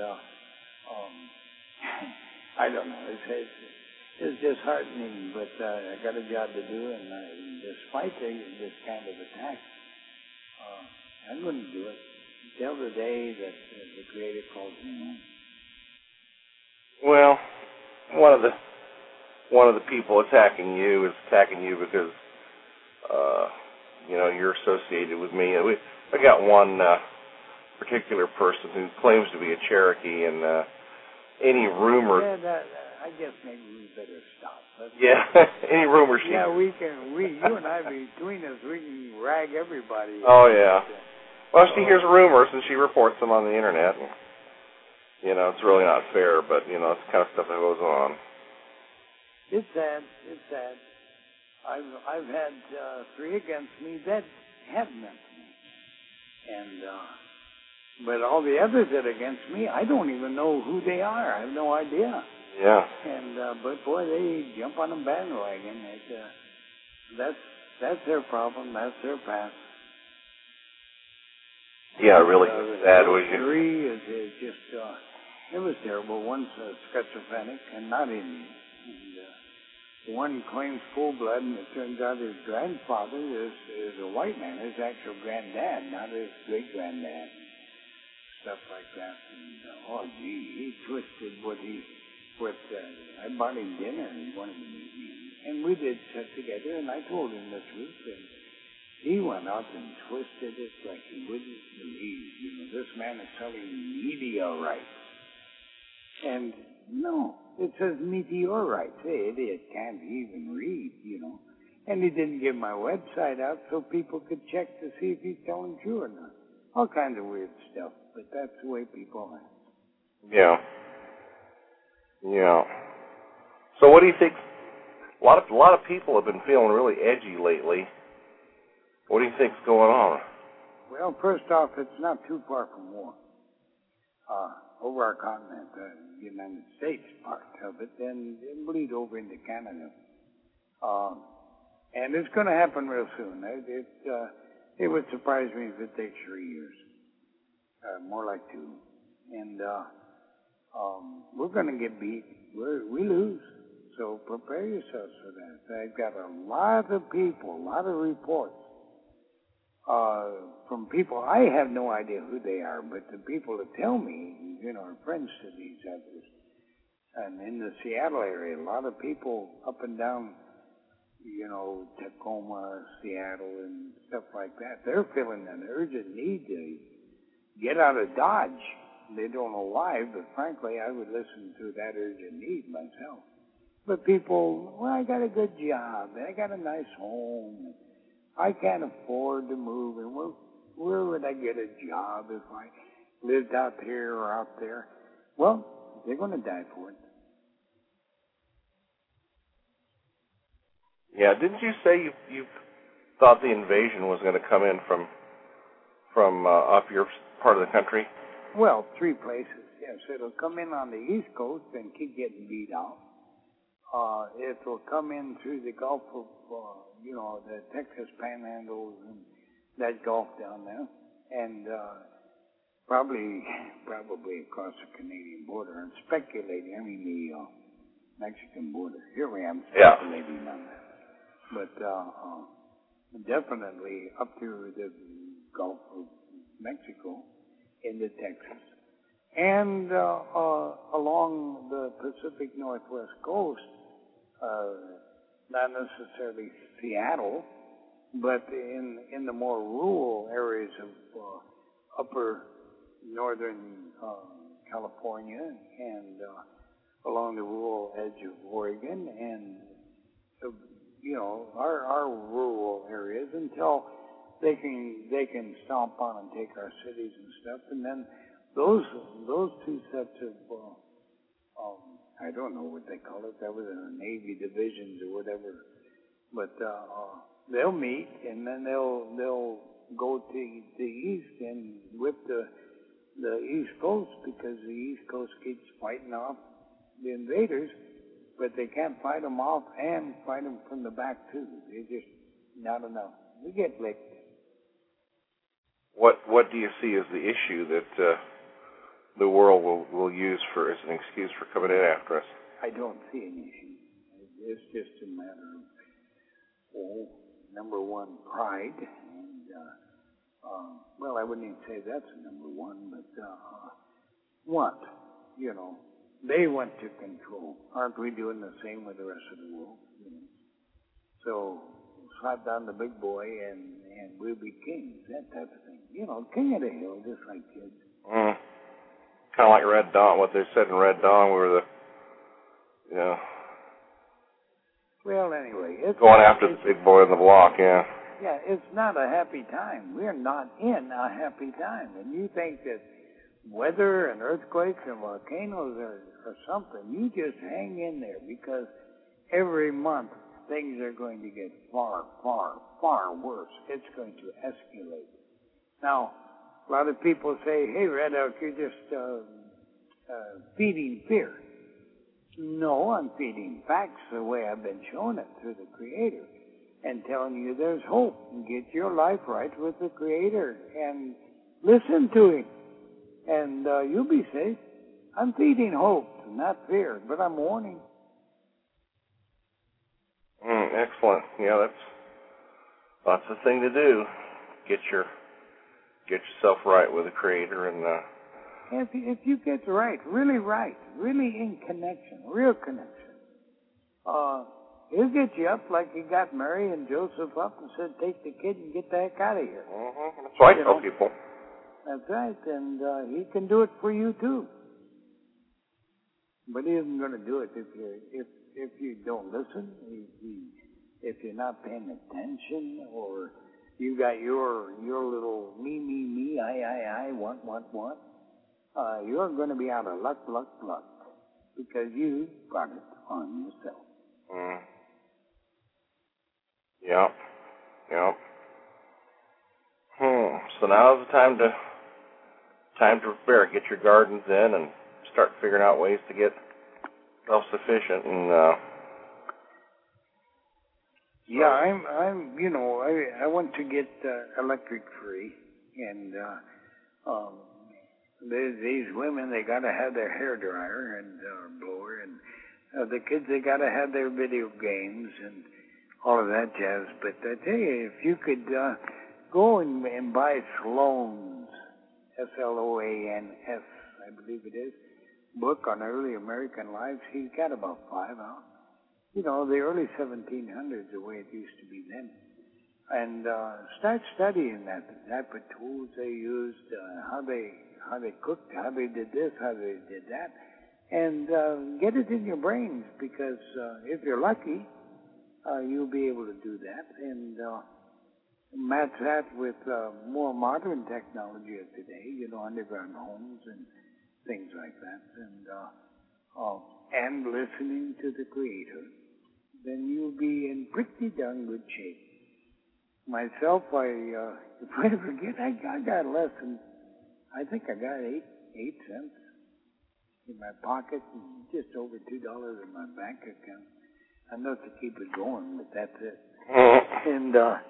I don't know. It's disheartening, but I got a job to do, and despite this kind of attack, I'm going to do it until the day that the Creator calls me home. Well, one of the people attacking you is attacking you because you know, you're associated with me. I got one particular person who claims to be a Cherokee, and any rumor. Yeah, I guess maybe we better stop. Any rumors. Yeah, you and I, between us, we can rag everybody. Oh yeah. Well, she hears rumors and she reports them on the internet. And, you know, it's really not fair, but you know, it's the kind of stuff that goes on. It's sad. It's sad. I've had 3 against me that have meant me, and but all the others that are against me, I don't even know who they are. I have no idea. Yeah. And but boy, they jump on the bandwagon. That's their problem. That's their past. Yeah, really sad. Was you? 3 is just it was terrible. One's schizophrenic and not Indian. And one claims full blood, and it turns out his grandfather is a white man, his actual granddad, not his great granddad. Stuff like that. And he twisted what I bought him dinner, and he wanted to meet me, and we did sit together, and I told him the truth, and he went out and twisted it like he wouldn't believe. You know, this man is selling meteorites. And no, it says meteorites. Hey, idiot can't even read, you know. And he didn't give my website out so people could check to see if he's telling true or not. All kinds of weird stuff, but that's the way people are. Yeah. Yeah. So what do you think? A lot of people have been feeling really edgy lately. What do you think's going on? Well, first off, it's not too far from war. Over our continent, the United States part of it, and it bleed over into Canada. And it's going to happen real soon. It would surprise me if it takes 3 years. More like 2. And we're going to get beat. We lose. So prepare yourselves for that. I've got a lot of people, a lot of reports from people. I have no idea who they are, but the people that tell me, you know, are friends to these others. And in the Seattle area, a lot of people up and down, you know, Tacoma, Seattle, and stuff like that, they're feeling an urgent need to get out of Dodge. They don't know why, but frankly, I would listen to that urgent need myself. But people, well, I got a good job, I got a nice home, I can't afford to move, and where would I get a job if I lived out here or out there? Well, they're going to die for it. Yeah, didn't you say you thought the invasion was going to come in from up your part of the country? Well, 3 places, yes. It'll come in on the East Coast and keep getting beat out. It will come in through the Gulf of, you know, the Texas Panhandle and that Gulf down there, and probably across the Canadian border. And speculating, I mean the Mexican border. Here I am speculating on that. But definitely up to the Gulf of Mexico into Texas. And along the Pacific Northwest coast, not necessarily Seattle, but in the more rural areas of upper northern California and along the rural edge of Oregon and, our rural areas until they can stomp on and take our cities and stuff. And then those two sets of, I don't know what they call it. That was in the Navy divisions or whatever. But they'll meet, and then they'll go to the east and whip the East Coast, because the East Coast keeps fighting off the invaders, but they can't fight them off and fight them from the back too. They just not enough. We get licked. What do you see as the issue that the world will use as an excuse for coming in after us? I don't see an issue. It's just a matter of, number one, pride, and I wouldn't even say that's number one, but want, they want to control. Aren't we doing the same with the rest of the world? So slap down the big boy and we'll be kings, that type of thing. King of the hill, just like kids. Kind of like Red Dawn, what they said in Red Dawn, we were Well, anyway. going after the big boy in the block, yeah. Yeah, it's not a happy time. We're not in a happy time. And you think that weather and earthquakes and volcanoes are something, you just hang in there, because every month things are going to get far, far, far worse. It's going to escalate. Now, a lot of people say, hey, Red Elk, you're just feeding fear. No, I'm feeding facts the way I've been shown it through the Creator, and telling you there's hope. Get your life right with the Creator and listen to Him, and you'll be safe. I'm feeding hope, not fear, but I'm warning. Excellent. Yeah, that's the thing to do. Get yourself right with the Creator, and if you get right, really in connection, real connection, He'll get you up like he got Mary and Joseph up and said, take the kid and get the heck out of here. Mm-hmm. That's what I tell people. That's right, and he can do it for you too. But he isn't going to do it if you don't listen, if you're not paying attention, or you got your little me, I, want. You're going to be out of luck, because you got it on yourself. Mm. Yep. So now's the time to prepare. Get your gardens in and start figuring out ways to get self-sufficient. And I want to get electric free, and these women, they got to have their hair dryer and blower, and the kids, they got to have their video games and all of that jazz. But I tell you, if you could go and buy Sloan's, S-L-O-A-N-S, I believe it is, book on early American lives, he's got about 5 out. The early 1700s, the way it used to be then. And start studying that, the type of tools they used, how they cooked, how they did this, how they did that, and get it in your brains, because if you're lucky, you'll be able to do that, and match that with more modern technology of today, underground homes and things like that, and listening to the Creator, then you'll be in pretty darn good shape. Myself, if I forget, I got less than, I think I got 8 cents in my pocket and just over $2 in my bank account. Enough to keep it going, but that's it. And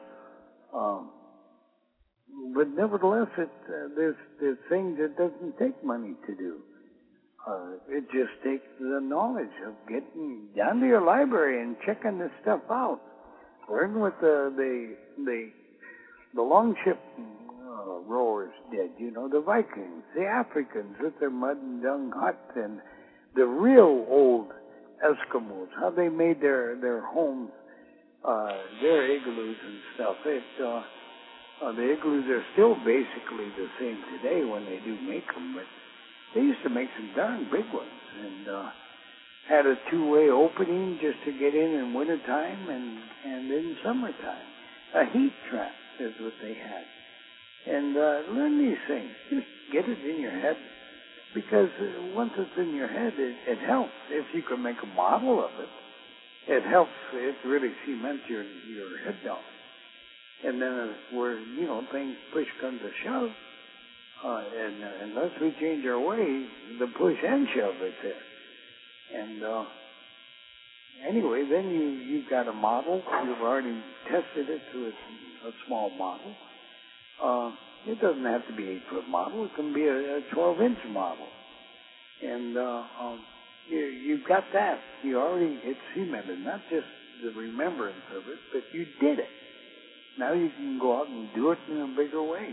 but nevertheless, there's things that doesn't take money to do. It just takes the knowledge of getting down to your library and checking this stuff out. Learn what the longship rowers did. The Vikings, the Africans with their mud and dung huts, and the real old Eskimos, how they made their homes, their igloos and stuff. The igloos are still basically the same today when they do make them, but they used to make some darn big ones. And had a two-way opening just to get in wintertime and in summertime. A heat trap is what they had. And learn these things. Just get it in your head. Because once it's in your head, it helps. If you can make a model of it, it helps. It really cements your head down. And then where, things push comes to shove, and unless we change our ways, the push and shove is there. And anyway, then you've got a model. You've already tested it to a small model. It doesn't have to be an 8-foot model. It can be a 12-inch model. And you've got that. It's cemented, not just the remembrance of it, but you did it. Now you can go out and do it in a bigger way.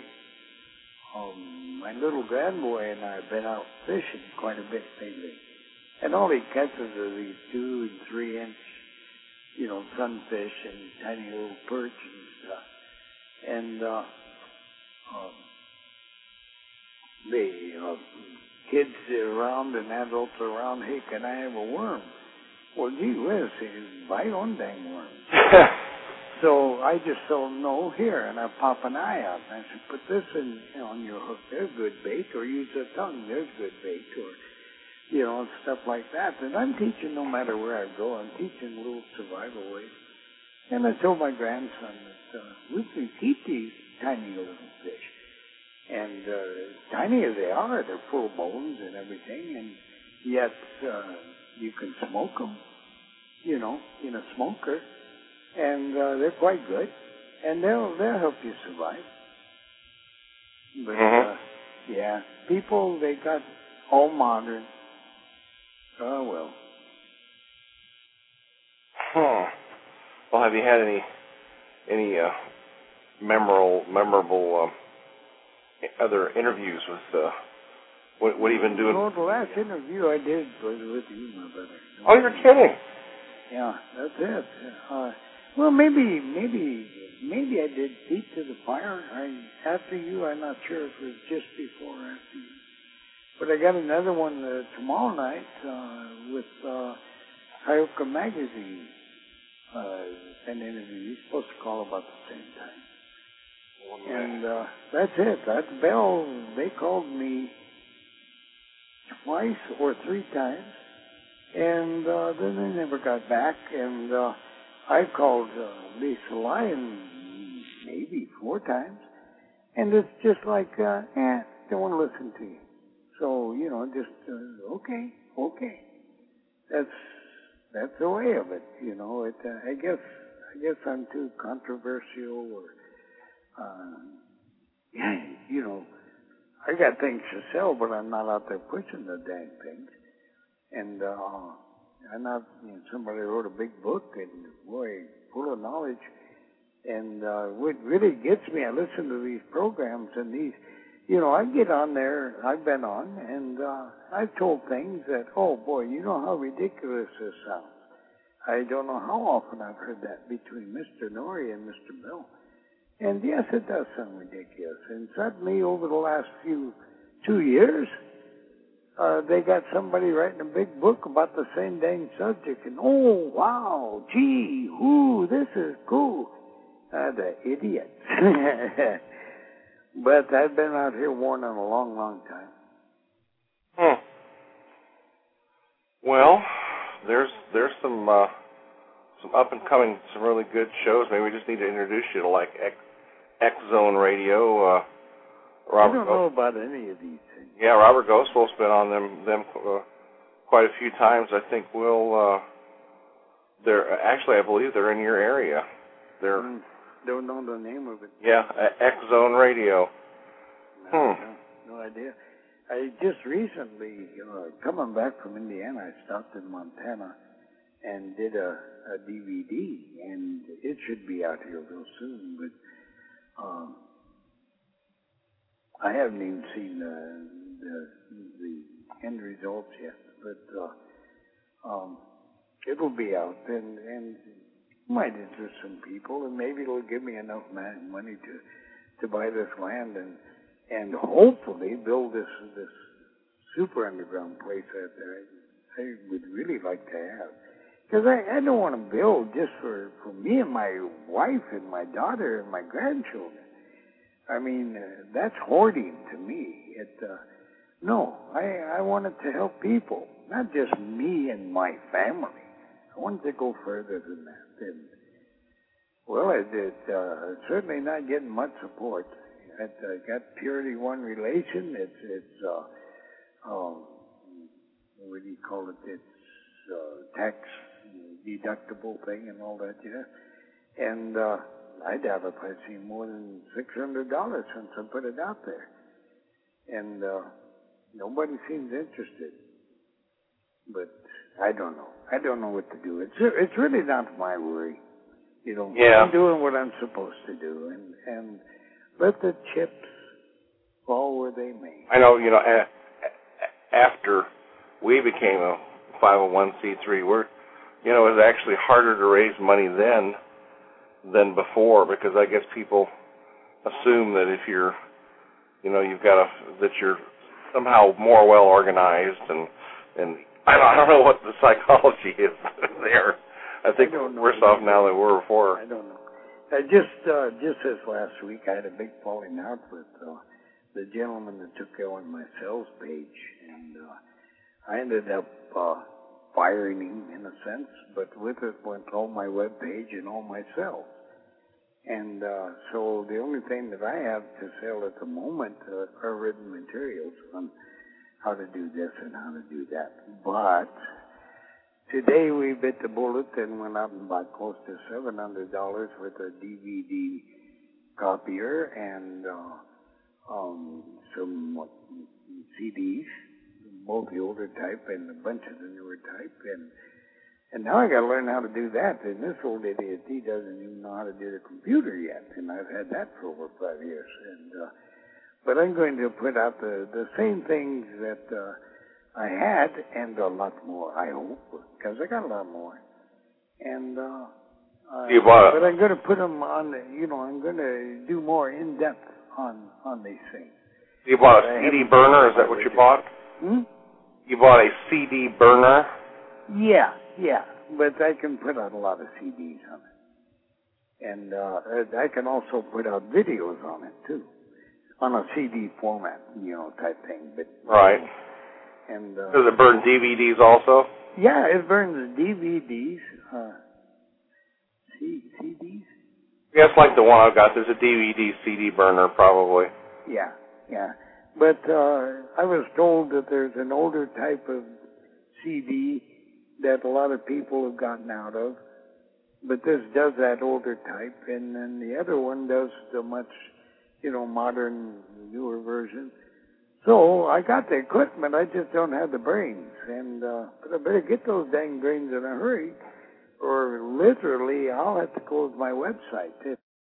My little grandboy and I have been out fishing quite a bit lately. And all he catches are these 2 and 3 inch, sunfish and tiny little perch and stuff. And the kids around and adults around, hey, can I have a worm? Well, gee whiz, buy your own dang worm. So I just told them, no, here, and I pop an eye out. And I said, put this on your hook. There's good bait. Or use the tongue. There's good bait. Or, stuff like that. And I'm teaching no matter where I go. I'm teaching little survival ways. And I told my grandson that we can keep these tiny little fish. And tiny as they are, they're full of bones and everything. And yet you can smoke them, in a smoker. And they're quite good, and they'll help you survive. But yeah, people, they got all modern. Oh well. Well, have you had any memorable other interviews with what have you been doing? Oh, the last interview I did was with you, my brother. Oh, you're kidding? Yeah, that's it. Well, maybe I did Feet to the Fire. After you, I'm not sure if it was just before or after you. But I got another one tomorrow night with Hayuka Magazine. An interview. You're supposed to call about the same time. And that's it. That's Bell. They called me twice or 3 times. And then they never got back. And I called Lisa Lyon maybe 4 times, and it's just like, don't want to listen to you. So, just, okay. That's the way of it, I guess I'm too controversial or, I got things to sell, but I'm not out there pushing the dang things. And, I'm not, somebody wrote a big book and, boy, full of knowledge. And what really gets me, I listen to these programs and these, I get on there, I've been on, and I've told things that, oh, boy, you know how ridiculous this sounds. I don't know how often I've heard that between Mr. Norrie and Mr. Bell. And, yes, it does sound ridiculous. And suddenly, over the last 2 years, they got somebody writing a big book about the same dang subject, and oh, wow, gee, this is cool. The idiots. But I've been out here warning a long, long time. Well, there's some up and coming, some really good shows. Maybe we just need to introduce you to like X Zone Radio. I don't know about any of these things. Yeah, Robert Ghostwell's been on them quite a few times. I think they're actually, I believe they're in your area. Don't know the name of it. Yeah, X Zone Radio. No idea. I just recently, coming back from Indiana, I stopped in Montana and did a DVD, and it should be out here real soon, but I haven't even seen the end results yet, but it'll be out, and might interest some people, and maybe it'll give me enough money to buy this land and hopefully build this super underground place out there. I would really like to have. Because I don't want to build just for me and my wife and my daughter and my grandchildren. I mean, that's hoarding to me. No, I wanted to help people, not just me and my family. I wanted to go further than that. And, well, it certainly not getting much support. I got Purity One Relation. It's what do you call it? It's tax deductible thing and all that, yeah. And I doubt if I've seen more than $600 since I put it out there. And nobody seems interested. But I don't know. I don't know what to do. It's really not my worry. You know, yeah. I'm doing what I'm supposed to do, and let the chips fall where they may. I know, after we became a 501c3, it was actually harder to raise money then than before, because I guess people assume that if you're, that you're somehow more well organized, and I don't know what the psychology is there. I think we're worse off now than we were before. I don't know. Just this last week, I had a big falling out with the gentleman that took on my sales page, and I ended up firing him in a sense, but with it went all my web page and all my sales. And so the only thing that I have to sell at the moment are written materials on how to do this and how to do that. But today we bit the bullet and went out and bought close to $700 worth of DVD copier and some CDs, both the older type and a bunch of the newer type. And now I got to learn how to do that. And this old idiot, he doesn't even know how to do the computer yet. And I've had that for over 5 years. And but I'm going to put out the same things that I had and a lot more, I hope, because I got a lot more. And but I'm going to put them on, I'm going to do more in-depth on these things. You bought a CD burner? Is that what you bought? You bought a CD burner? Yeah, but I can put out a lot of CDs on it. And I can also put out videos on it, too, on a CD format, type thing. But right. And does it burn DVDs also? Yeah, it burns DVDs. CDs? Yeah, it's like the one I've got. There's a DVD CD burner, probably. Yeah. But I was told that there's an older type of CD that a lot of people have gotten out of, but this does that older type, and then the other one does the much, modern, newer version. So I got the equipment, I just don't have the brains, and but I better get those dang brains in a hurry, or literally I'll have to close my website.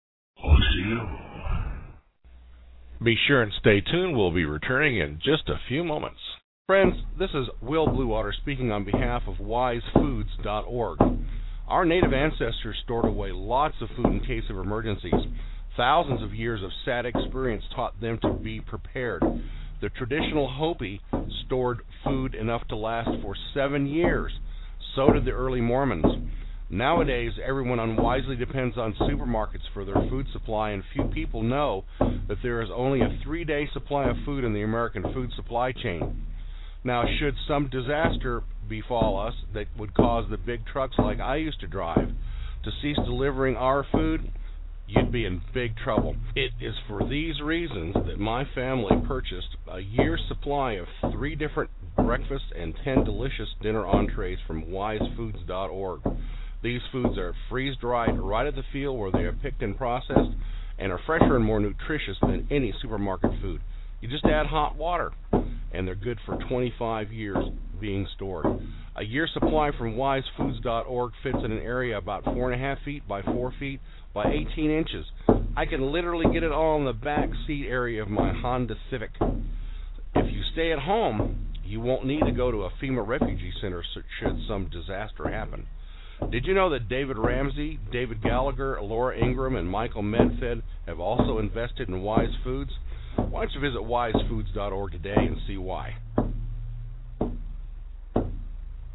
Be sure and stay tuned. We'll be returning in just a few moments. Friends, this is Will Bluewater speaking on behalf of WiseFoods.org. Our native ancestors stored away lots of food in case of emergencies. Thousands of years of sad experience taught them to be prepared. The traditional Hopi stored food enough to last for 7 years. So did the early Mormons. Nowadays, everyone unwisely depends on supermarkets for their food supply, and few people know that there is only a 3-day supply of food in the American food supply chain. Now, should some disaster befall us that would cause the big trucks like I used to drive to cease delivering our food, you'd be in big trouble. It is for these reasons that my family purchased a year's supply of 3 different breakfasts and 10 delicious dinner entrees from WiseFoods.org. These foods are freeze-dried right at the field where they are picked and processed and are fresher and more nutritious than any supermarket food. You just add hot water, and they're good for 25 years being stored. A year's supply from WiseFoods.org fits in an area about 4.5 feet by 4 feet by 18 inches. I can literally get it all in the back seat area of my Honda Civic. If you stay at home, you won't need to go to a FEMA refugee center should some disaster happen. Did you know that David Ramsey, David Gallagher, Laura Ingram, and Michael Medfed have also invested in Wise Foods? Why don't you visit WiseFoods.org today and see why?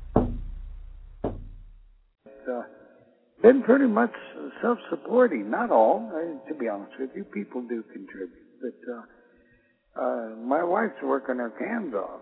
been pretty much self-supporting. Not all, to be honest with you. People do contribute. But my wife's working her cans off.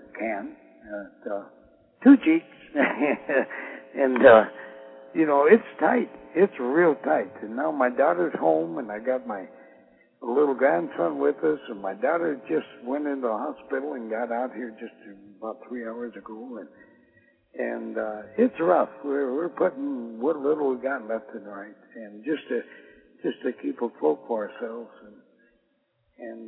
Two cheeks. And, it's tight. It's real tight. And now my daughter's home, and I got my little grandson with us, and my daughter just went into the hospital and got out here just about 3 hours ago, and it's rough. We're putting what little we got left and right, and just to keep afloat for ourselves, and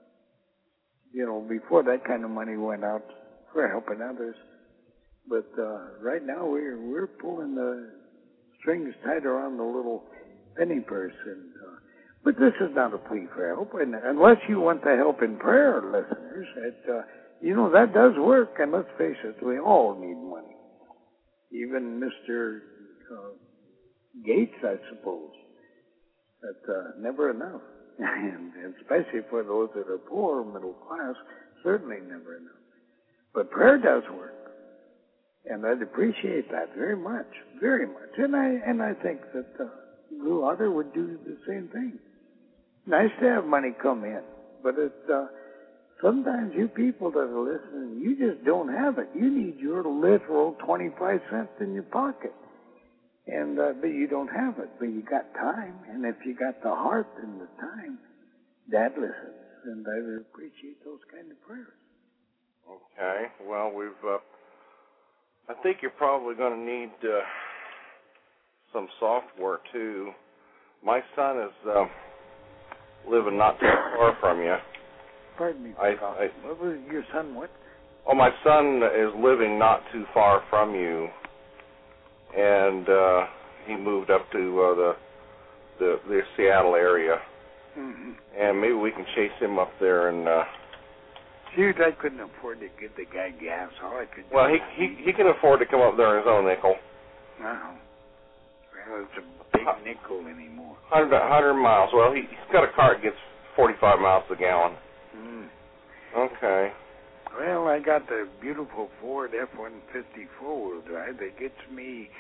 before that kind of money went out, we're helping others, but right now we're pulling the strings tight around the little penny purse, but this is not a plea for help, and unless you want the help in prayer, listeners, that does work, and let's face it, we all need money. Even Mr. Gates, I suppose. But never enough. And especially for those that are poor, middle class, certainly never enough. But prayer does work. And I'd appreciate that very much, very much. And I think that Blue Otter would do the same thing. Nice to have money come in, but sometimes you people that are listening, you just don't have it. You need your literal 25 cents in your pocket, and but you don't have it. But you got time, and if you got the heart and the time, Dad listens, and I would appreciate those kind of prayers. Okay. Well, I think you're probably going to need some software too. My son is living not too far from you. Pardon me. What was your son? What? Oh, my son is living not too far from you, and he moved up to the Seattle area, and maybe we can chase him up there and. Shoot, I couldn't afford to give the guy gas. All I could do. Well, he can afford to come up there in his own nickel. Wow. Well, it's a big nickel anymore. 100 miles. Well, he's got a car that gets 45 miles a gallon. Okay. Well, I got the beautiful Ford F-150 four-wheel drive that gets me,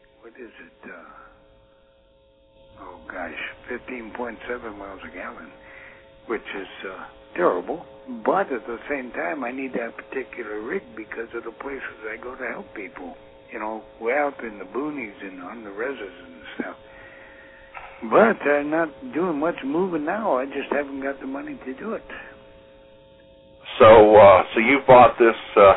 15.7 miles a gallon, which is terrible. But at the same time, I need that particular rig because of the places I go to help people. Way out in the boonies and on the reses and stuff. But I'm not doing much moving now. I just haven't got the money to do it. So you bought this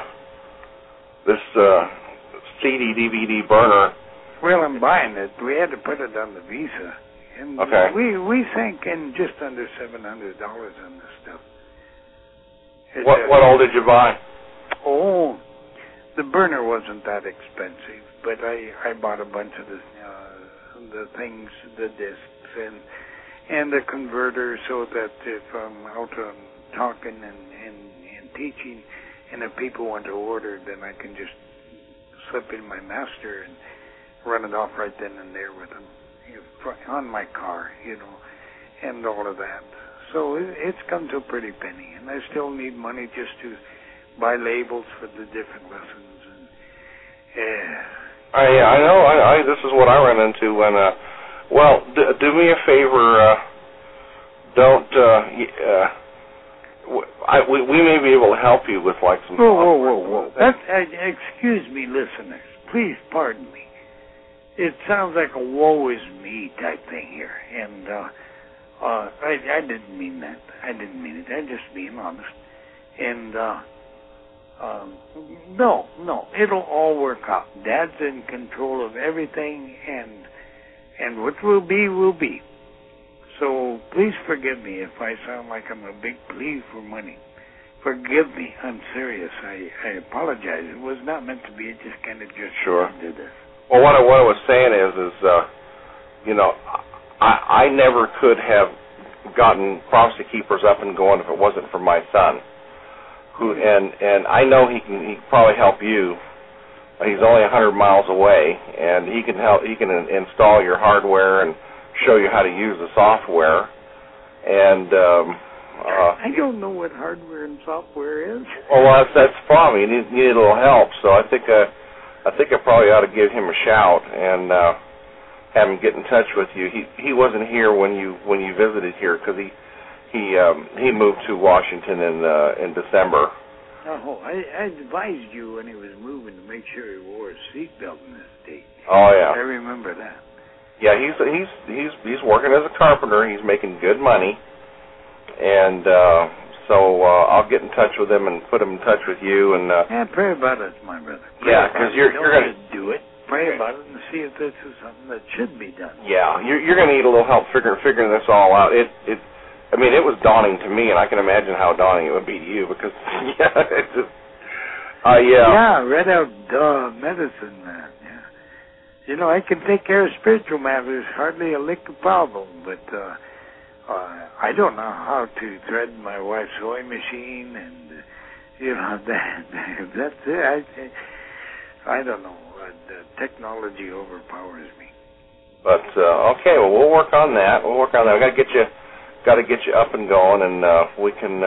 CD DVD burner. Well, I'm buying it. We had to put it on the Visa, and okay. we sank in just under $700 on this stuff. What all did you buy? Oh, the burner wasn't that expensive, but I bought a bunch of the things, the discs, and the converter, so that if I'm out talking and teaching, and if people want to order, then I can just slip in my master and run it off right then and there with them on my car, and all of that. So it's come to a pretty penny, and I still need money just to buy labels for the different lessons. And I know. This is what I run into when. Do me a favor. Don't. We may be able to help you with some. Whoa! Excuse me, listeners. Please pardon me. It sounds like a woe is me type thing here, and I didn't mean that. I didn't mean it. I'm just being honest. And no, it'll all work out. Dad's in control of everything, and what will be, will be. So please forgive me if I sound like I'm a big plea for money. Forgive me. I'm serious. I apologize. It was not meant to be. It just kind of sure. Did this. Well, what I was saying is, I never could have gotten Prophecy Keepers up and going if it wasn't for my son. And I know he can probably help you. He's only 100 miles away, and he can install your hardware and show you how to use the software. And I don't know what hardware and software is. Well, that's the problem. You need a little help. So I think I probably ought to give him a shout. And have him get in touch with you. He wasn't here when you visited here because he moved to Washington in December. Oh, I advised you when he was moving to make sure he wore a seatbelt in this state. Oh yeah, I remember that. Yeah, he's working as a carpenter. He's making good money, and so I'll get in touch with him and put him in touch with you. And pray about it, my brother. Yeah, because you're going to do it. Pray about it and see if this is something that should be done. Yeah, you're going to need a little help figuring this all out. I mean, it was daunting to me, and I can imagine how daunting it would be to you because Yeah, read out medicine, man. Yeah. You know, I can take care of spiritual matters, hardly a lick of problem, but I don't know how to thread my wife's sewing machine, and you know that's it. I don't know. Technology overpowers me. But okay, well we'll work on that. We got to get you up and going, and we can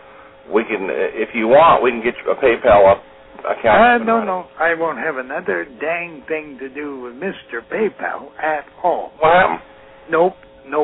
if you want, we can get you a PayPal account. No, I won't have another dang thing to do with Mr. PayPal at all. What happened? Nope.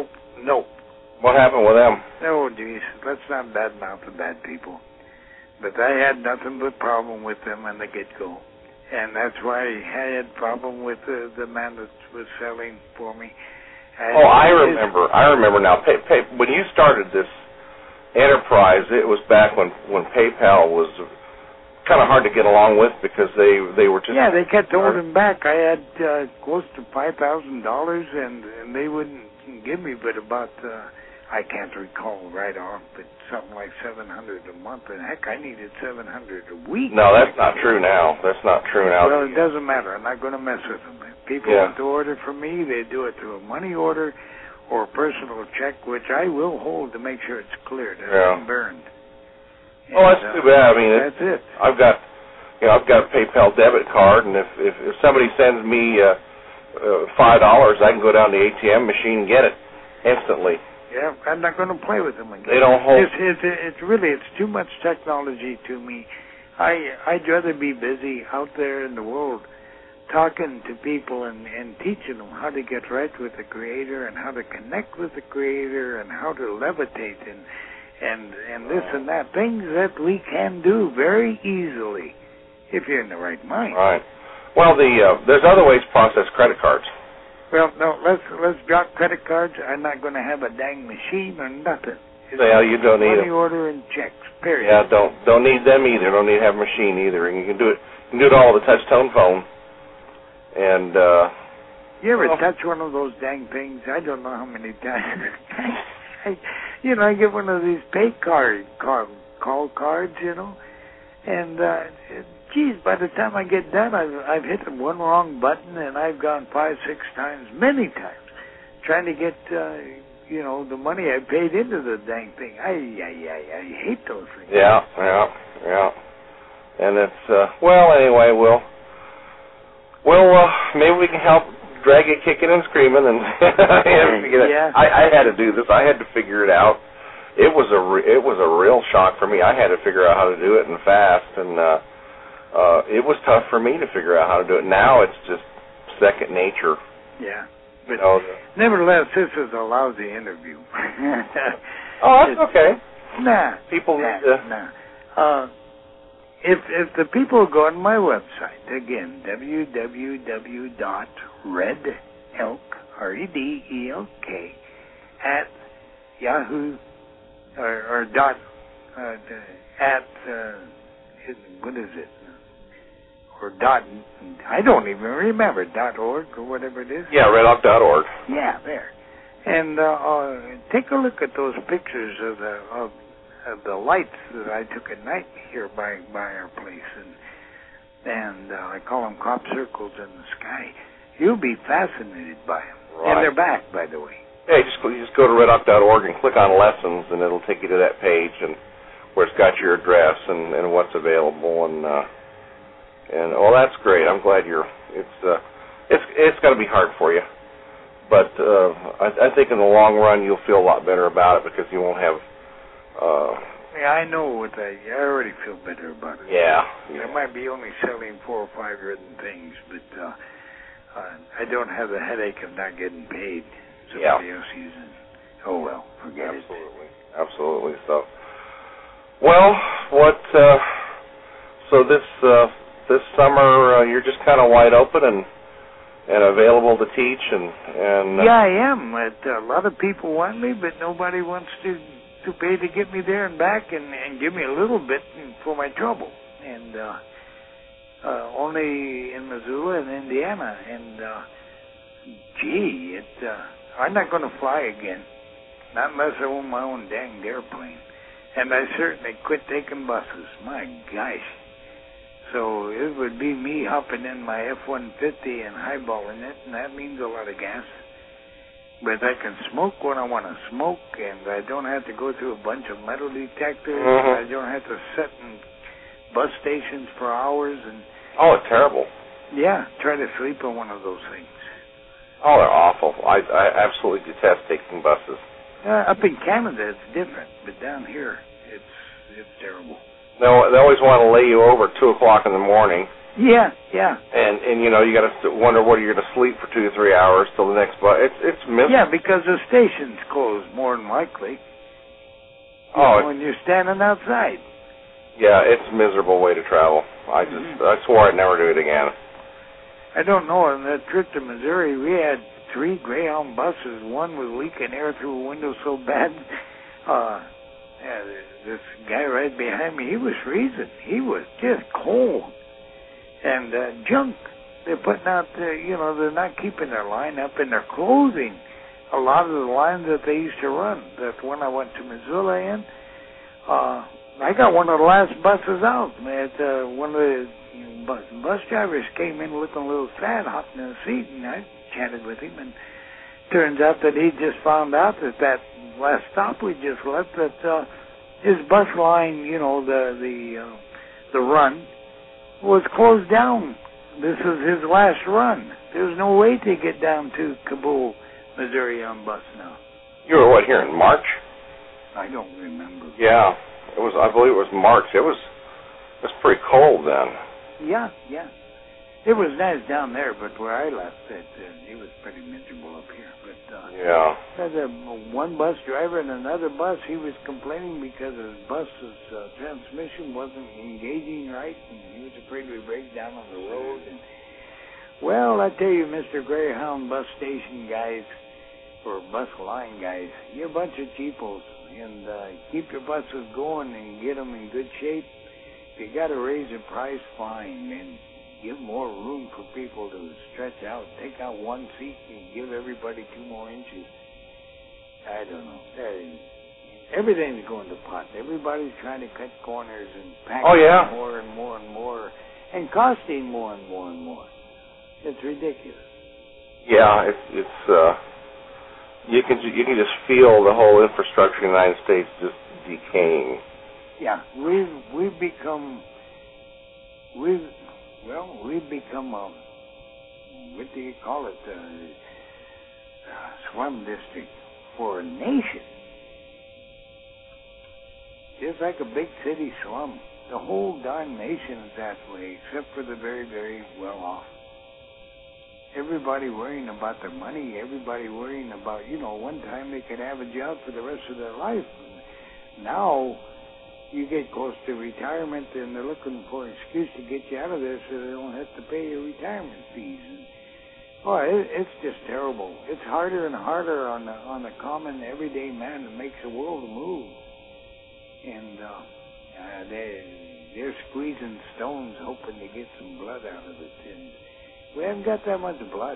What happened with them? Oh, geez, let's not badmouth the bad people. But I had nothing but problem with them on the get-go. And that's why I had problem with the man that was selling for me. I remember now. When you started this enterprise, it was back when PayPal was kind of hard to get along with because they were just... Yeah, they kept holding back. I had close to $5,000, and they wouldn't give me but about... I can't recall right off, but something like $700 a month. And heck, I needed $700 a week. No, that's not true now. That's not true now. Well, it doesn't matter. I'm not going to mess with them. If people want to order from me, they do it through a money order or a personal check, which I will hold to make sure it's cleared and burned. Oh, that's too bad. I mean, that's it. I've got a PayPal debit card, and if somebody sends me $5, I can go down to the ATM machine and get it instantly. Yeah, I'm not going to play with them again. They don't hold. It's too much technology to me. I'd rather be busy out there in the world talking to people and teaching them how to get right with the Creator and how to connect with the Creator and how to levitate and this and that. Things that we can do very easily if you're in the right mind. Right. Well, there's other ways to process credit cards. Well, no, let's drop credit cards. I'm not going to have a dang machine or nothing. Yeah, you don't need money order and checks. Period. Yeah, don't need them either. Don't need to have a machine either. And you can do it all with a touch-tone phone. And you ever touch one of those dang things? I don't know how many times. I get one of these pay call cards, and geez, by the time I get done, I've hit one wrong button, and I've gone 5-6 times, many times, trying to get the money I paid into the dang thing. I hate those things. Yeah. And it's anyway, we'll maybe we can help drag it kicking and screaming, and I had to do this. I had to figure it out. It was a real shock for me. I had to figure out how to do it and fast, and it was tough for me to figure out how to do it. Now it's just second nature. Yeah. But nevertheless, this is a lousy interview. Oh, that's okay. Nah. People need to... If the people go on my website, again, www.redelk, REDELK, at Yahoo, or dot, at, what is it? Or dot, I don't even remember, .org or whatever it is. Yeah, redelk.org. Yeah, there. And take a look at those pictures of the lights that I took at night here by our place, and I call them crop circles in the sky. You'll be fascinated by them. Right. And they're back, by the way. Yeah, you just go to redelk.org and click on lessons, and it'll take you to that page and where it's got your address and what's available, and that's great. I'm glad it's got to be hard for you, but I think in the long run you'll feel a lot better about it because you won't have. I know I already feel better about it. Yeah. I might be only selling 4 or 5 written things, but I don't have the headache of not getting paid. Somebody else using. Oh well, forget it. Absolutely. So, well, what? So this summer you're just kind of wide open and available to teach and. Yeah, I am. A lot of people want me, but nobody wants to pay to get me there and back and give me a little bit for my trouble. And only in Missoula and Indiana. And I'm not going to fly again, not unless I own my own dang airplane. And I certainly quit taking buses. My gosh. So it would be me hopping in my F-150 and highballing it, and that means a lot of gas. But I can smoke when I want to smoke, and I don't have to go through a bunch of metal detectors. I don't have to sit in bus stations for hours. And oh, it's terrible. Yeah, try to sleep on one of those things. Oh, they're awful. I absolutely detest taking buses. Up in Canada, it's different, but down here, it's terrible. They always want to lay you over at 2 o'clock in the morning. Yeah. And you know, you got to wonder whether you're going to sleep for 2 to 3 hours till the next bus. It's miserable. Yeah, because the station's closed more than likely. When you're standing outside. Yeah, it's a miserable way to travel. I swore I'd never do it again. I don't know. On that trip to Missouri, we had 3 Greyhound buses. One was leaking air through a window so bad. This guy right behind me, he was freezing. He was just cold. And junk. They're putting out, they're not keeping their line up in their clothing. A lot of the lines that they used to run. That when I went to Missoula in, I got one of the last buses out. One of the bus drivers came in looking a little sad, hopped in the seat, and I chatted with him. And turns out that he just found out that last stop we just left, that his bus line, the run, was closed down. This is his last run. There's no way to get down to Kabul, Missouri on bus now. You were here in March? I don't remember. Yeah, I believe it was March. It was pretty cold then. Yeah. It was nice down there, but where I left it was pretty miserable up here. But one bus driver and another bus, he was complaining because his bus's transmission wasn't engaging right, and he was afraid we'd break down on the road. And well, I tell you, Mr. Greyhound bus station guys, or bus line guys, you're a bunch of cheapos, and keep your buses going and get them in good shape. If you got to raise the price, fine, man. Give more room for people to stretch out. Take out one seat and give everybody 2 more inches. I don't know. Everything's going to pot. Everybody's trying to cut corners and pack more and more and more, and costing more and more and more. It's ridiculous. Yeah, it's you can just feel the whole infrastructure in the United States just decaying. Yeah, we've become what do you call it, slum district for a nation. Just like a big city slum. The whole darn nation is that way, except for the very, very well off. Everybody worrying about their money, everybody worrying about, one time they could have a job for the rest of their life. Now, you get close to retirement, and they're looking for an excuse to get you out of there so they don't have to pay your retirement fees. And, it's just terrible. It's harder and harder on the common, everyday man that makes the world move. And they're squeezing stones, hoping to get some blood out of it. And we haven't got that much blood.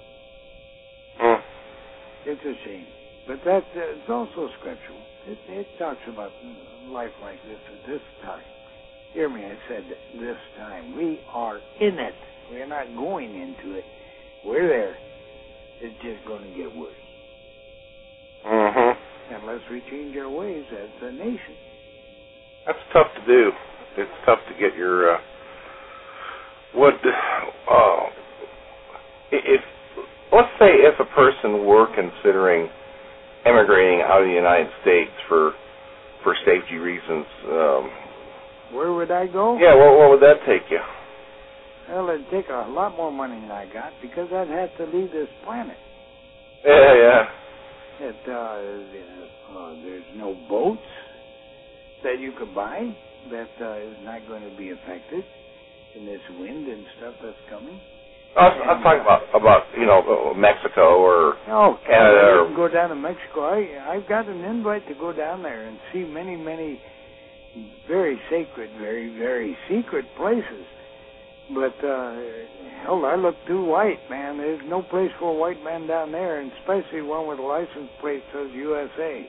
It's a shame. But it's also scriptural. It talks about life like this at this time. Hear me, I said this time. We are in it. We're not going into it. We're there. It's just going to get worse. Unless we change our ways as a nation. That's tough to do. It's tough to get your let's say if a person were considering emigrating out of the United States for safety reasons. Where would I go? Yeah, where would that take you? Well, it'd take a lot more money than I got because I'd have to leave this planet. Yeah. There's no boats that you could buy that is not going to be affected in this wind and stuff that's coming. I'm talking about Mexico or Canada. You can go down to Mexico. I've got an invite to go down there and see many, many very sacred, very, very secret places. But hell, I look too white, man. There's no place for a white man down there, and especially one with a license plate that says USA.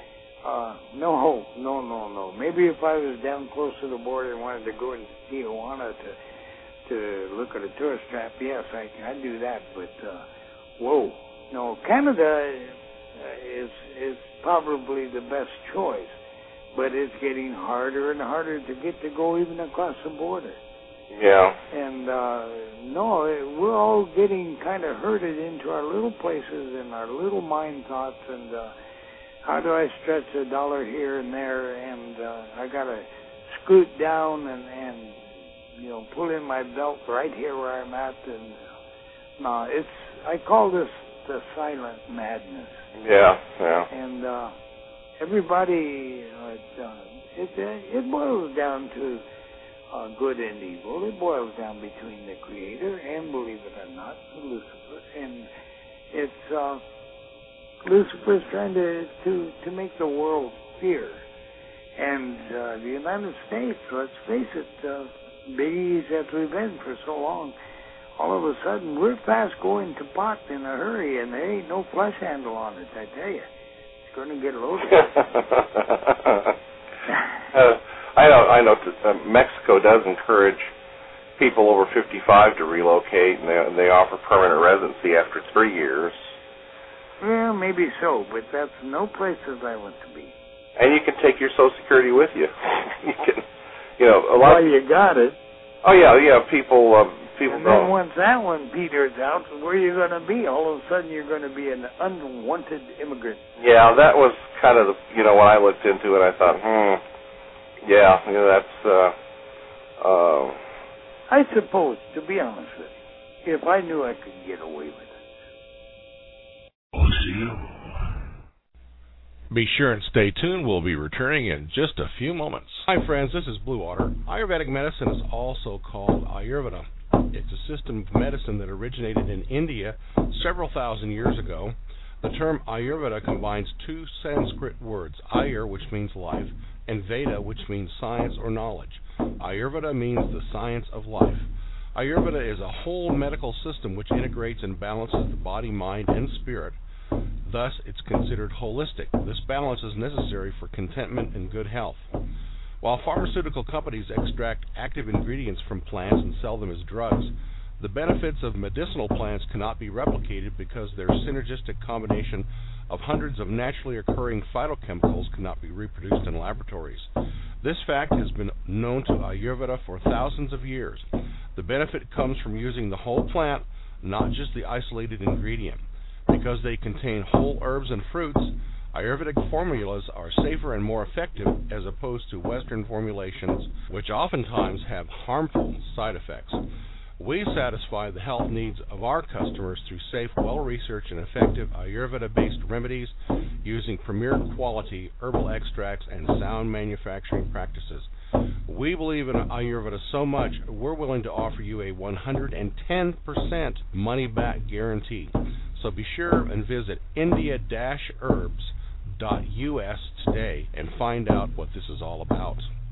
No. Maybe if I was down close to the border and wanted to go into Tijuana to look at a tourist trap, yes, I'd do that. But whoa, no, Canada is probably the best choice, but it's getting harder and harder to get to go even across the border. Yeah. And we're all getting kind of herded into our little places and our little mind thoughts and how do I stretch $1 here and there, and I gotta scoot down and pull in my belt right here where I'm at, and I call this the silent madness. Yeah. And everybody, it boils down to good and evil. It boils down between the Creator and, believe it or not, Lucifer. And it's Lucifer's trying to make the world fear. And the United States, let's face it, big E's after we've been for so long, all of a sudden we're fast going to pot in a hurry, and there ain't no flush handle on it, I tell you. It's going to get loaded. I know Mexico does encourage people over 55 to relocate, and they offer permanent residency after 3 years. Well, maybe so, but that's no places I want to be. And you can take your Social Security with you. You can, you got it. Oh yeah, people. And then once that one peters out, where are you going to be? All of a sudden, you're going to be an unwanted immigrant. Yeah, that was kind of when I looked into it, I thought, yeah, that's. I suppose, to be honest with you, if I knew I could get away with it. Be sure and stay tuned. We'll be returning in just a few moments. Hi, friends. This is Blue Water. Ayurvedic medicine is also called Ayurveda. It's a system of medicine that originated in India several thousand years ago. The term Ayurveda combines two Sanskrit words, Ayur, which means life, and Veda, which means science or knowledge. Ayurveda means the science of life. Ayurveda is a whole medical system which integrates and balances the body, mind, and spirit. Thus, it's considered holistic. This balance is necessary for contentment and good health. While pharmaceutical companies extract active ingredients from plants and sell them as drugs, the benefits of medicinal plants cannot be replicated because their synergistic combination of hundreds of naturally occurring phytochemicals cannot be reproduced in laboratories. This fact has been known to Ayurveda for thousands of years. The benefit comes from using the whole plant, not just the isolated ingredient. Because they contain whole herbs and fruits, Ayurvedic formulas are safer and more effective as opposed to Western formulations, which oftentimes have harmful side effects. We satisfy the health needs of our customers through safe, well-researched, and effective Ayurveda-based remedies using premier quality herbal extracts and sound manufacturing practices. We believe in Ayurveda so much, we're willing to offer you a 110% money-back guarantee. So be sure and visit india-herbs.us today and find out what this is all about.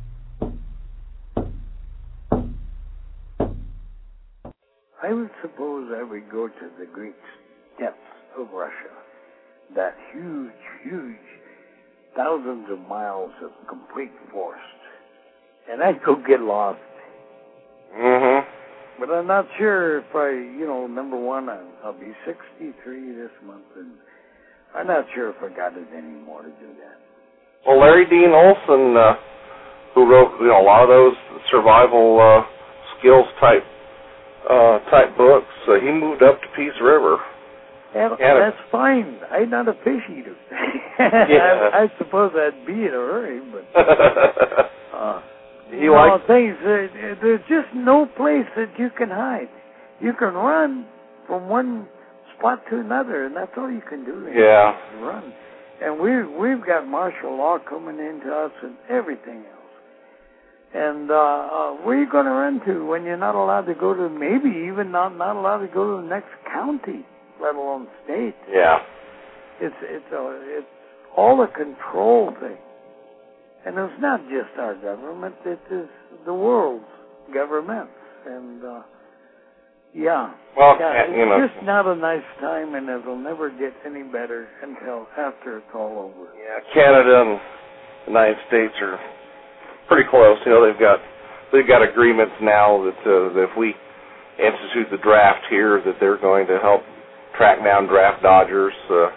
I would suppose I would go to the great steppes of Russia, that huge, thousands of miles of complete forest, and I'd go get lost. Mm-hmm. But I'm not sure if number one, I'll be 63 this month, and I'm not sure if I got it anymore to do that. Well, Larry Dean Olson, who wrote a lot of those survival skills type books, he moved up to Peace River. That's fine. I'm not a fish eater. Yeah. I suppose I'd be in a hurry, but He likes things. There's just no place that you can hide. You can run from one spot to another, and that's all you can do. Yeah. Run. And we've got martial law coming into us and everything else. And where are you going to run to when you're not allowed to go to, maybe even not allowed to go to the next county, let alone state? Yeah. It's all a control thing. And it's not just our government, it is the world's governments. And, yeah. Well, it's just not a nice time, and it'll never get any better until after it's all over. Yeah, Canada and the United States are pretty close. They've got agreements now that if we institute the draft here, that they're going to help track down draft dodgers.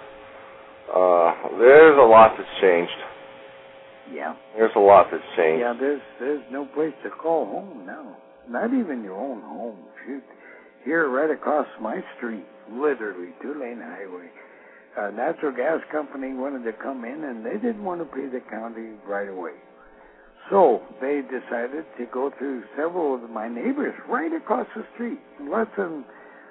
There's a lot that's changed. Yeah. There's a lot that's changed. Yeah, there's no place to call home now. Not even your own home. Shoot. Here, right across my street, literally, 2-lane highway, a natural gas company wanted to come in, and they didn't want to pay the county right away. So they decided to go through several of my neighbors right across the street, less than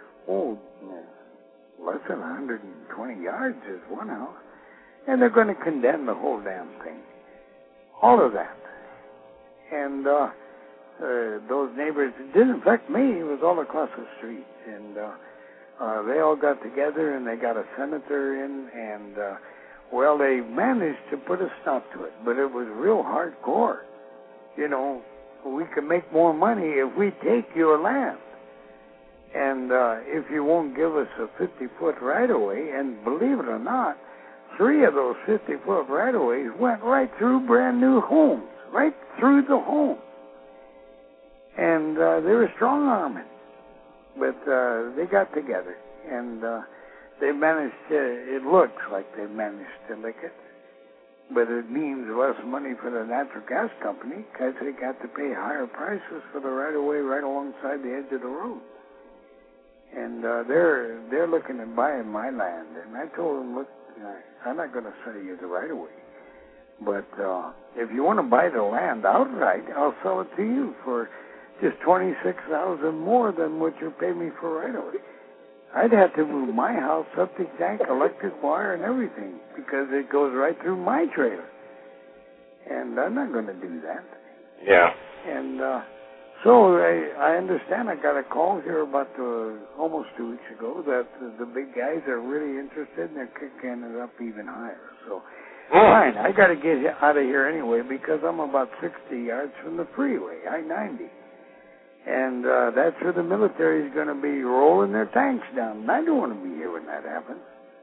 120 yards is one house, and they're going to condemn the whole damn thing. All of that. And those neighbors, it didn't affect me, it was all across the street. And they all got together and they got a senator in, and they managed to put a stop to it, but it was real hardcore. We can make more money if we take your land. And if you won't give us a 50-foot right-of-way, and believe it or not, 3 of those 50-foot right-of-ways went right through brand-new homes, right through the home. And they were strong-arming, but they got together, and they managed to, it looks like they managed to lick it, but it means less money for the natural gas company because they got to pay higher prices for the right-of-way right alongside the edge of the road. And they're looking at buying my land, and I told them, look, I'm not going to sell you the right-of-way, but if you want to buy the land outright, I'll sell it to you for just $26,000 more than what you pay me for right-of-way. I'd have to move my house, septic tank, electric wire, and everything because it goes right through my trailer, and I'm not going to do that. Yeah. And so I understand. I got a call here about almost 2 weeks ago that the big guys are really interested and they're kicking it up even higher. So fine, I got to get out of here anyway because I'm about 60 yards from the freeway, I-90. And that's where the military is going to be rolling their tanks down. And I don't want to be here when that happens.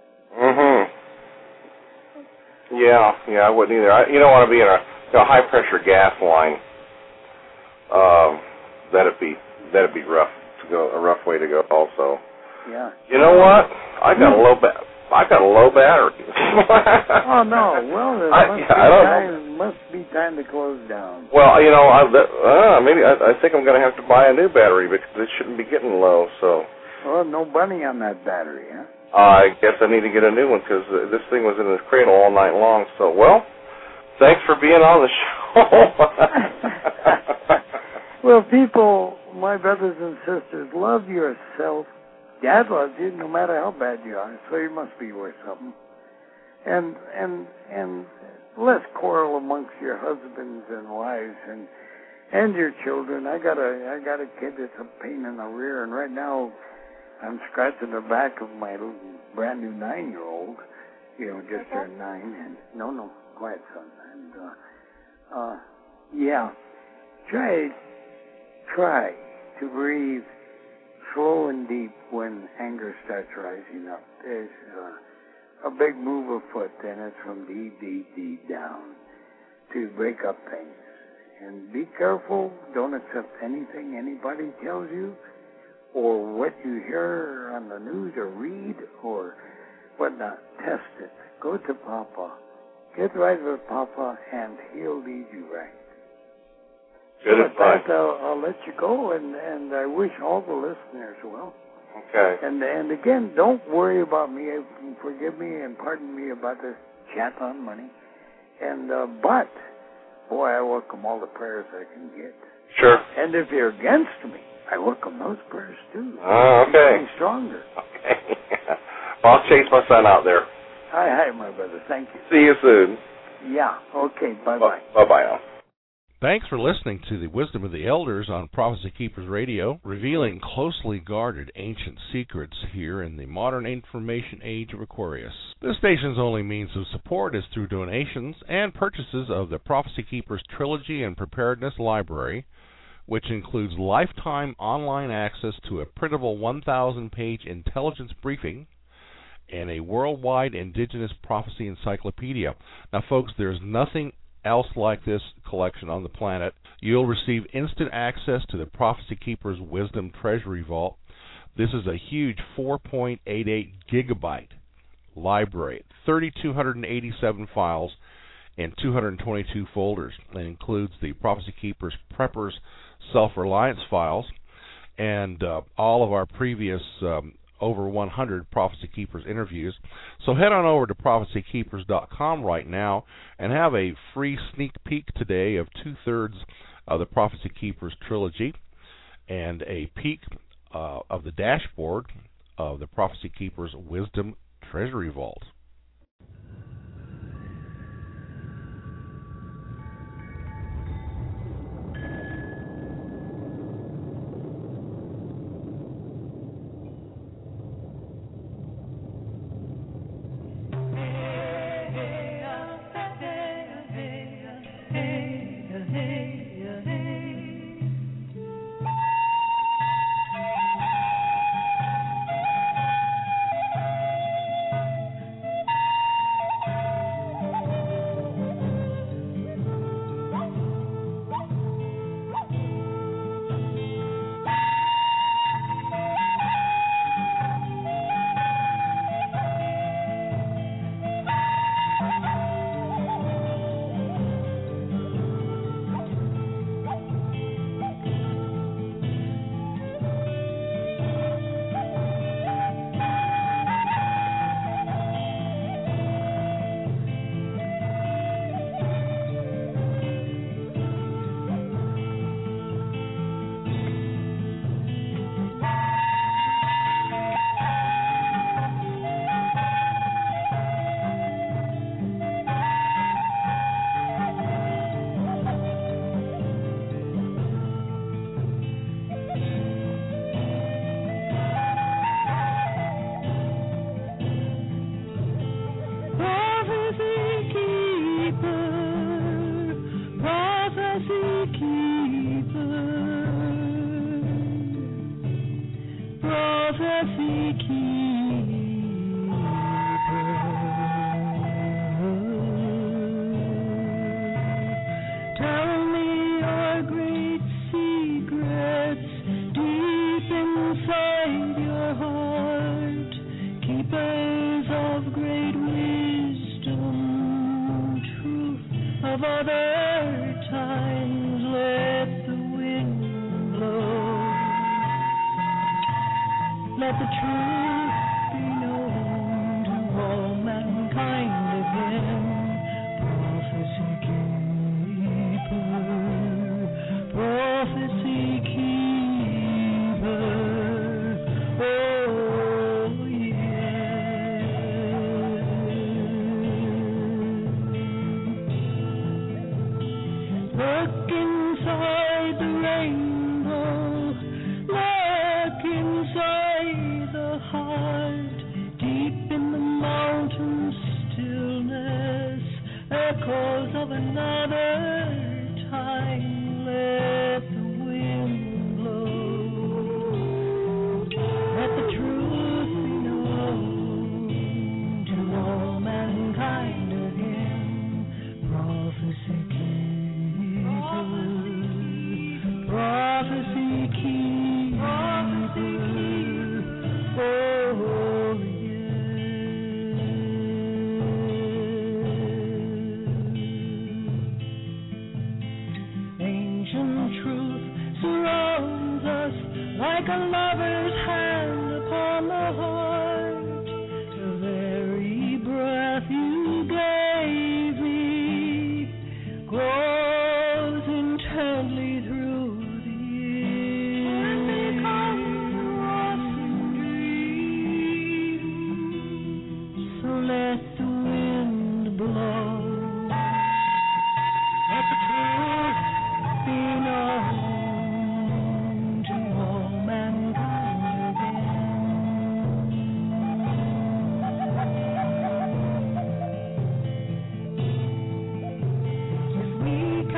Yeah, I wouldn't either. You don't want to be in a high-pressure gas line. That'd be rough to go. A rough way to go, also. Yeah. You know what? I got a low battery. Oh no! Well, it must be time to close down. Well, maybe I think I'm going to have to buy a new battery because it shouldn't be getting low. So. Well, no money on that battery, huh? I guess I need to get a new one because this thing was in its cradle all night long. So, thanks for being on the show. Well, people, my brothers and sisters, love yourself. Dad loves you no matter how bad you are, so you must be worth something. And less quarrel amongst your husbands and wives and your children. I got a kid that's a pain in the rear, and right now I'm scratching the back of my brand new 9-year-old. Just turned 9. And no, quiet, son. And try to breathe slow and deep when anger starts rising up. There's a big move afoot, and it's from deep down to break up things. And be careful. Don't accept anything anybody tells you or what you hear on the news or read or whatnot. Test it. Go to Papa. Get right with Papa, and he'll lead you right. Good advice. With that, I'll let you go, and I wish all the listeners well. Okay. And again, don't worry about me. Forgive me and pardon me about this chat on money. And but boy, I welcome all the prayers I can get. Sure. And if you're against me, I welcome those prayers too. Oh, okay. Makes me stronger. Okay. Well, I'll chase my son out there. Hi, my brother. Thank you. See you soon. Yeah. Okay. Bye-bye. Bye-bye now. Thanks for listening to the Wisdom of the Elders on Prophecy Keepers Radio, revealing closely guarded ancient secrets here in the modern information age of Aquarius. This station's only means of support is through donations and purchases of the Prophecy Keepers Trilogy and Preparedness Library, which includes lifetime online access to a printable 1,000-page intelligence briefing and a worldwide indigenous prophecy encyclopedia. Now, folks, there's nothing else like this collection on the planet. You'll receive instant access to the Prophecy Keepers Wisdom Treasury Vault. This is a huge 4.88 gigabyte library, 3,287 files and 222 folders. It includes the Prophecy Keepers Preppers Self-Reliance files and all of our previous over 100 Prophecy Keepers interviews. So head on over to prophecykeepers.com right now and have a free sneak peek today of 2/3 of the Prophecy Keepers trilogy and a peek of the dashboard of the Prophecy Keepers Wisdom Treasury Vault. Glory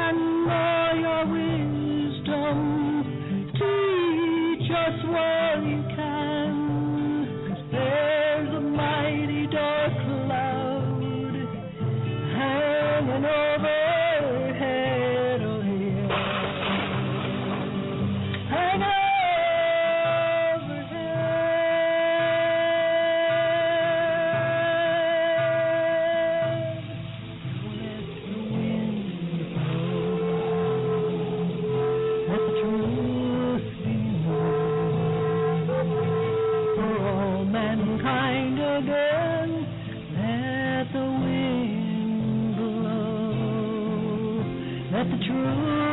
and more your wisdom. Teach us what you can. There's a mighty dark cloud hanging overhead, oh yeah. Hanging mankind again, let the wind blow, let the truth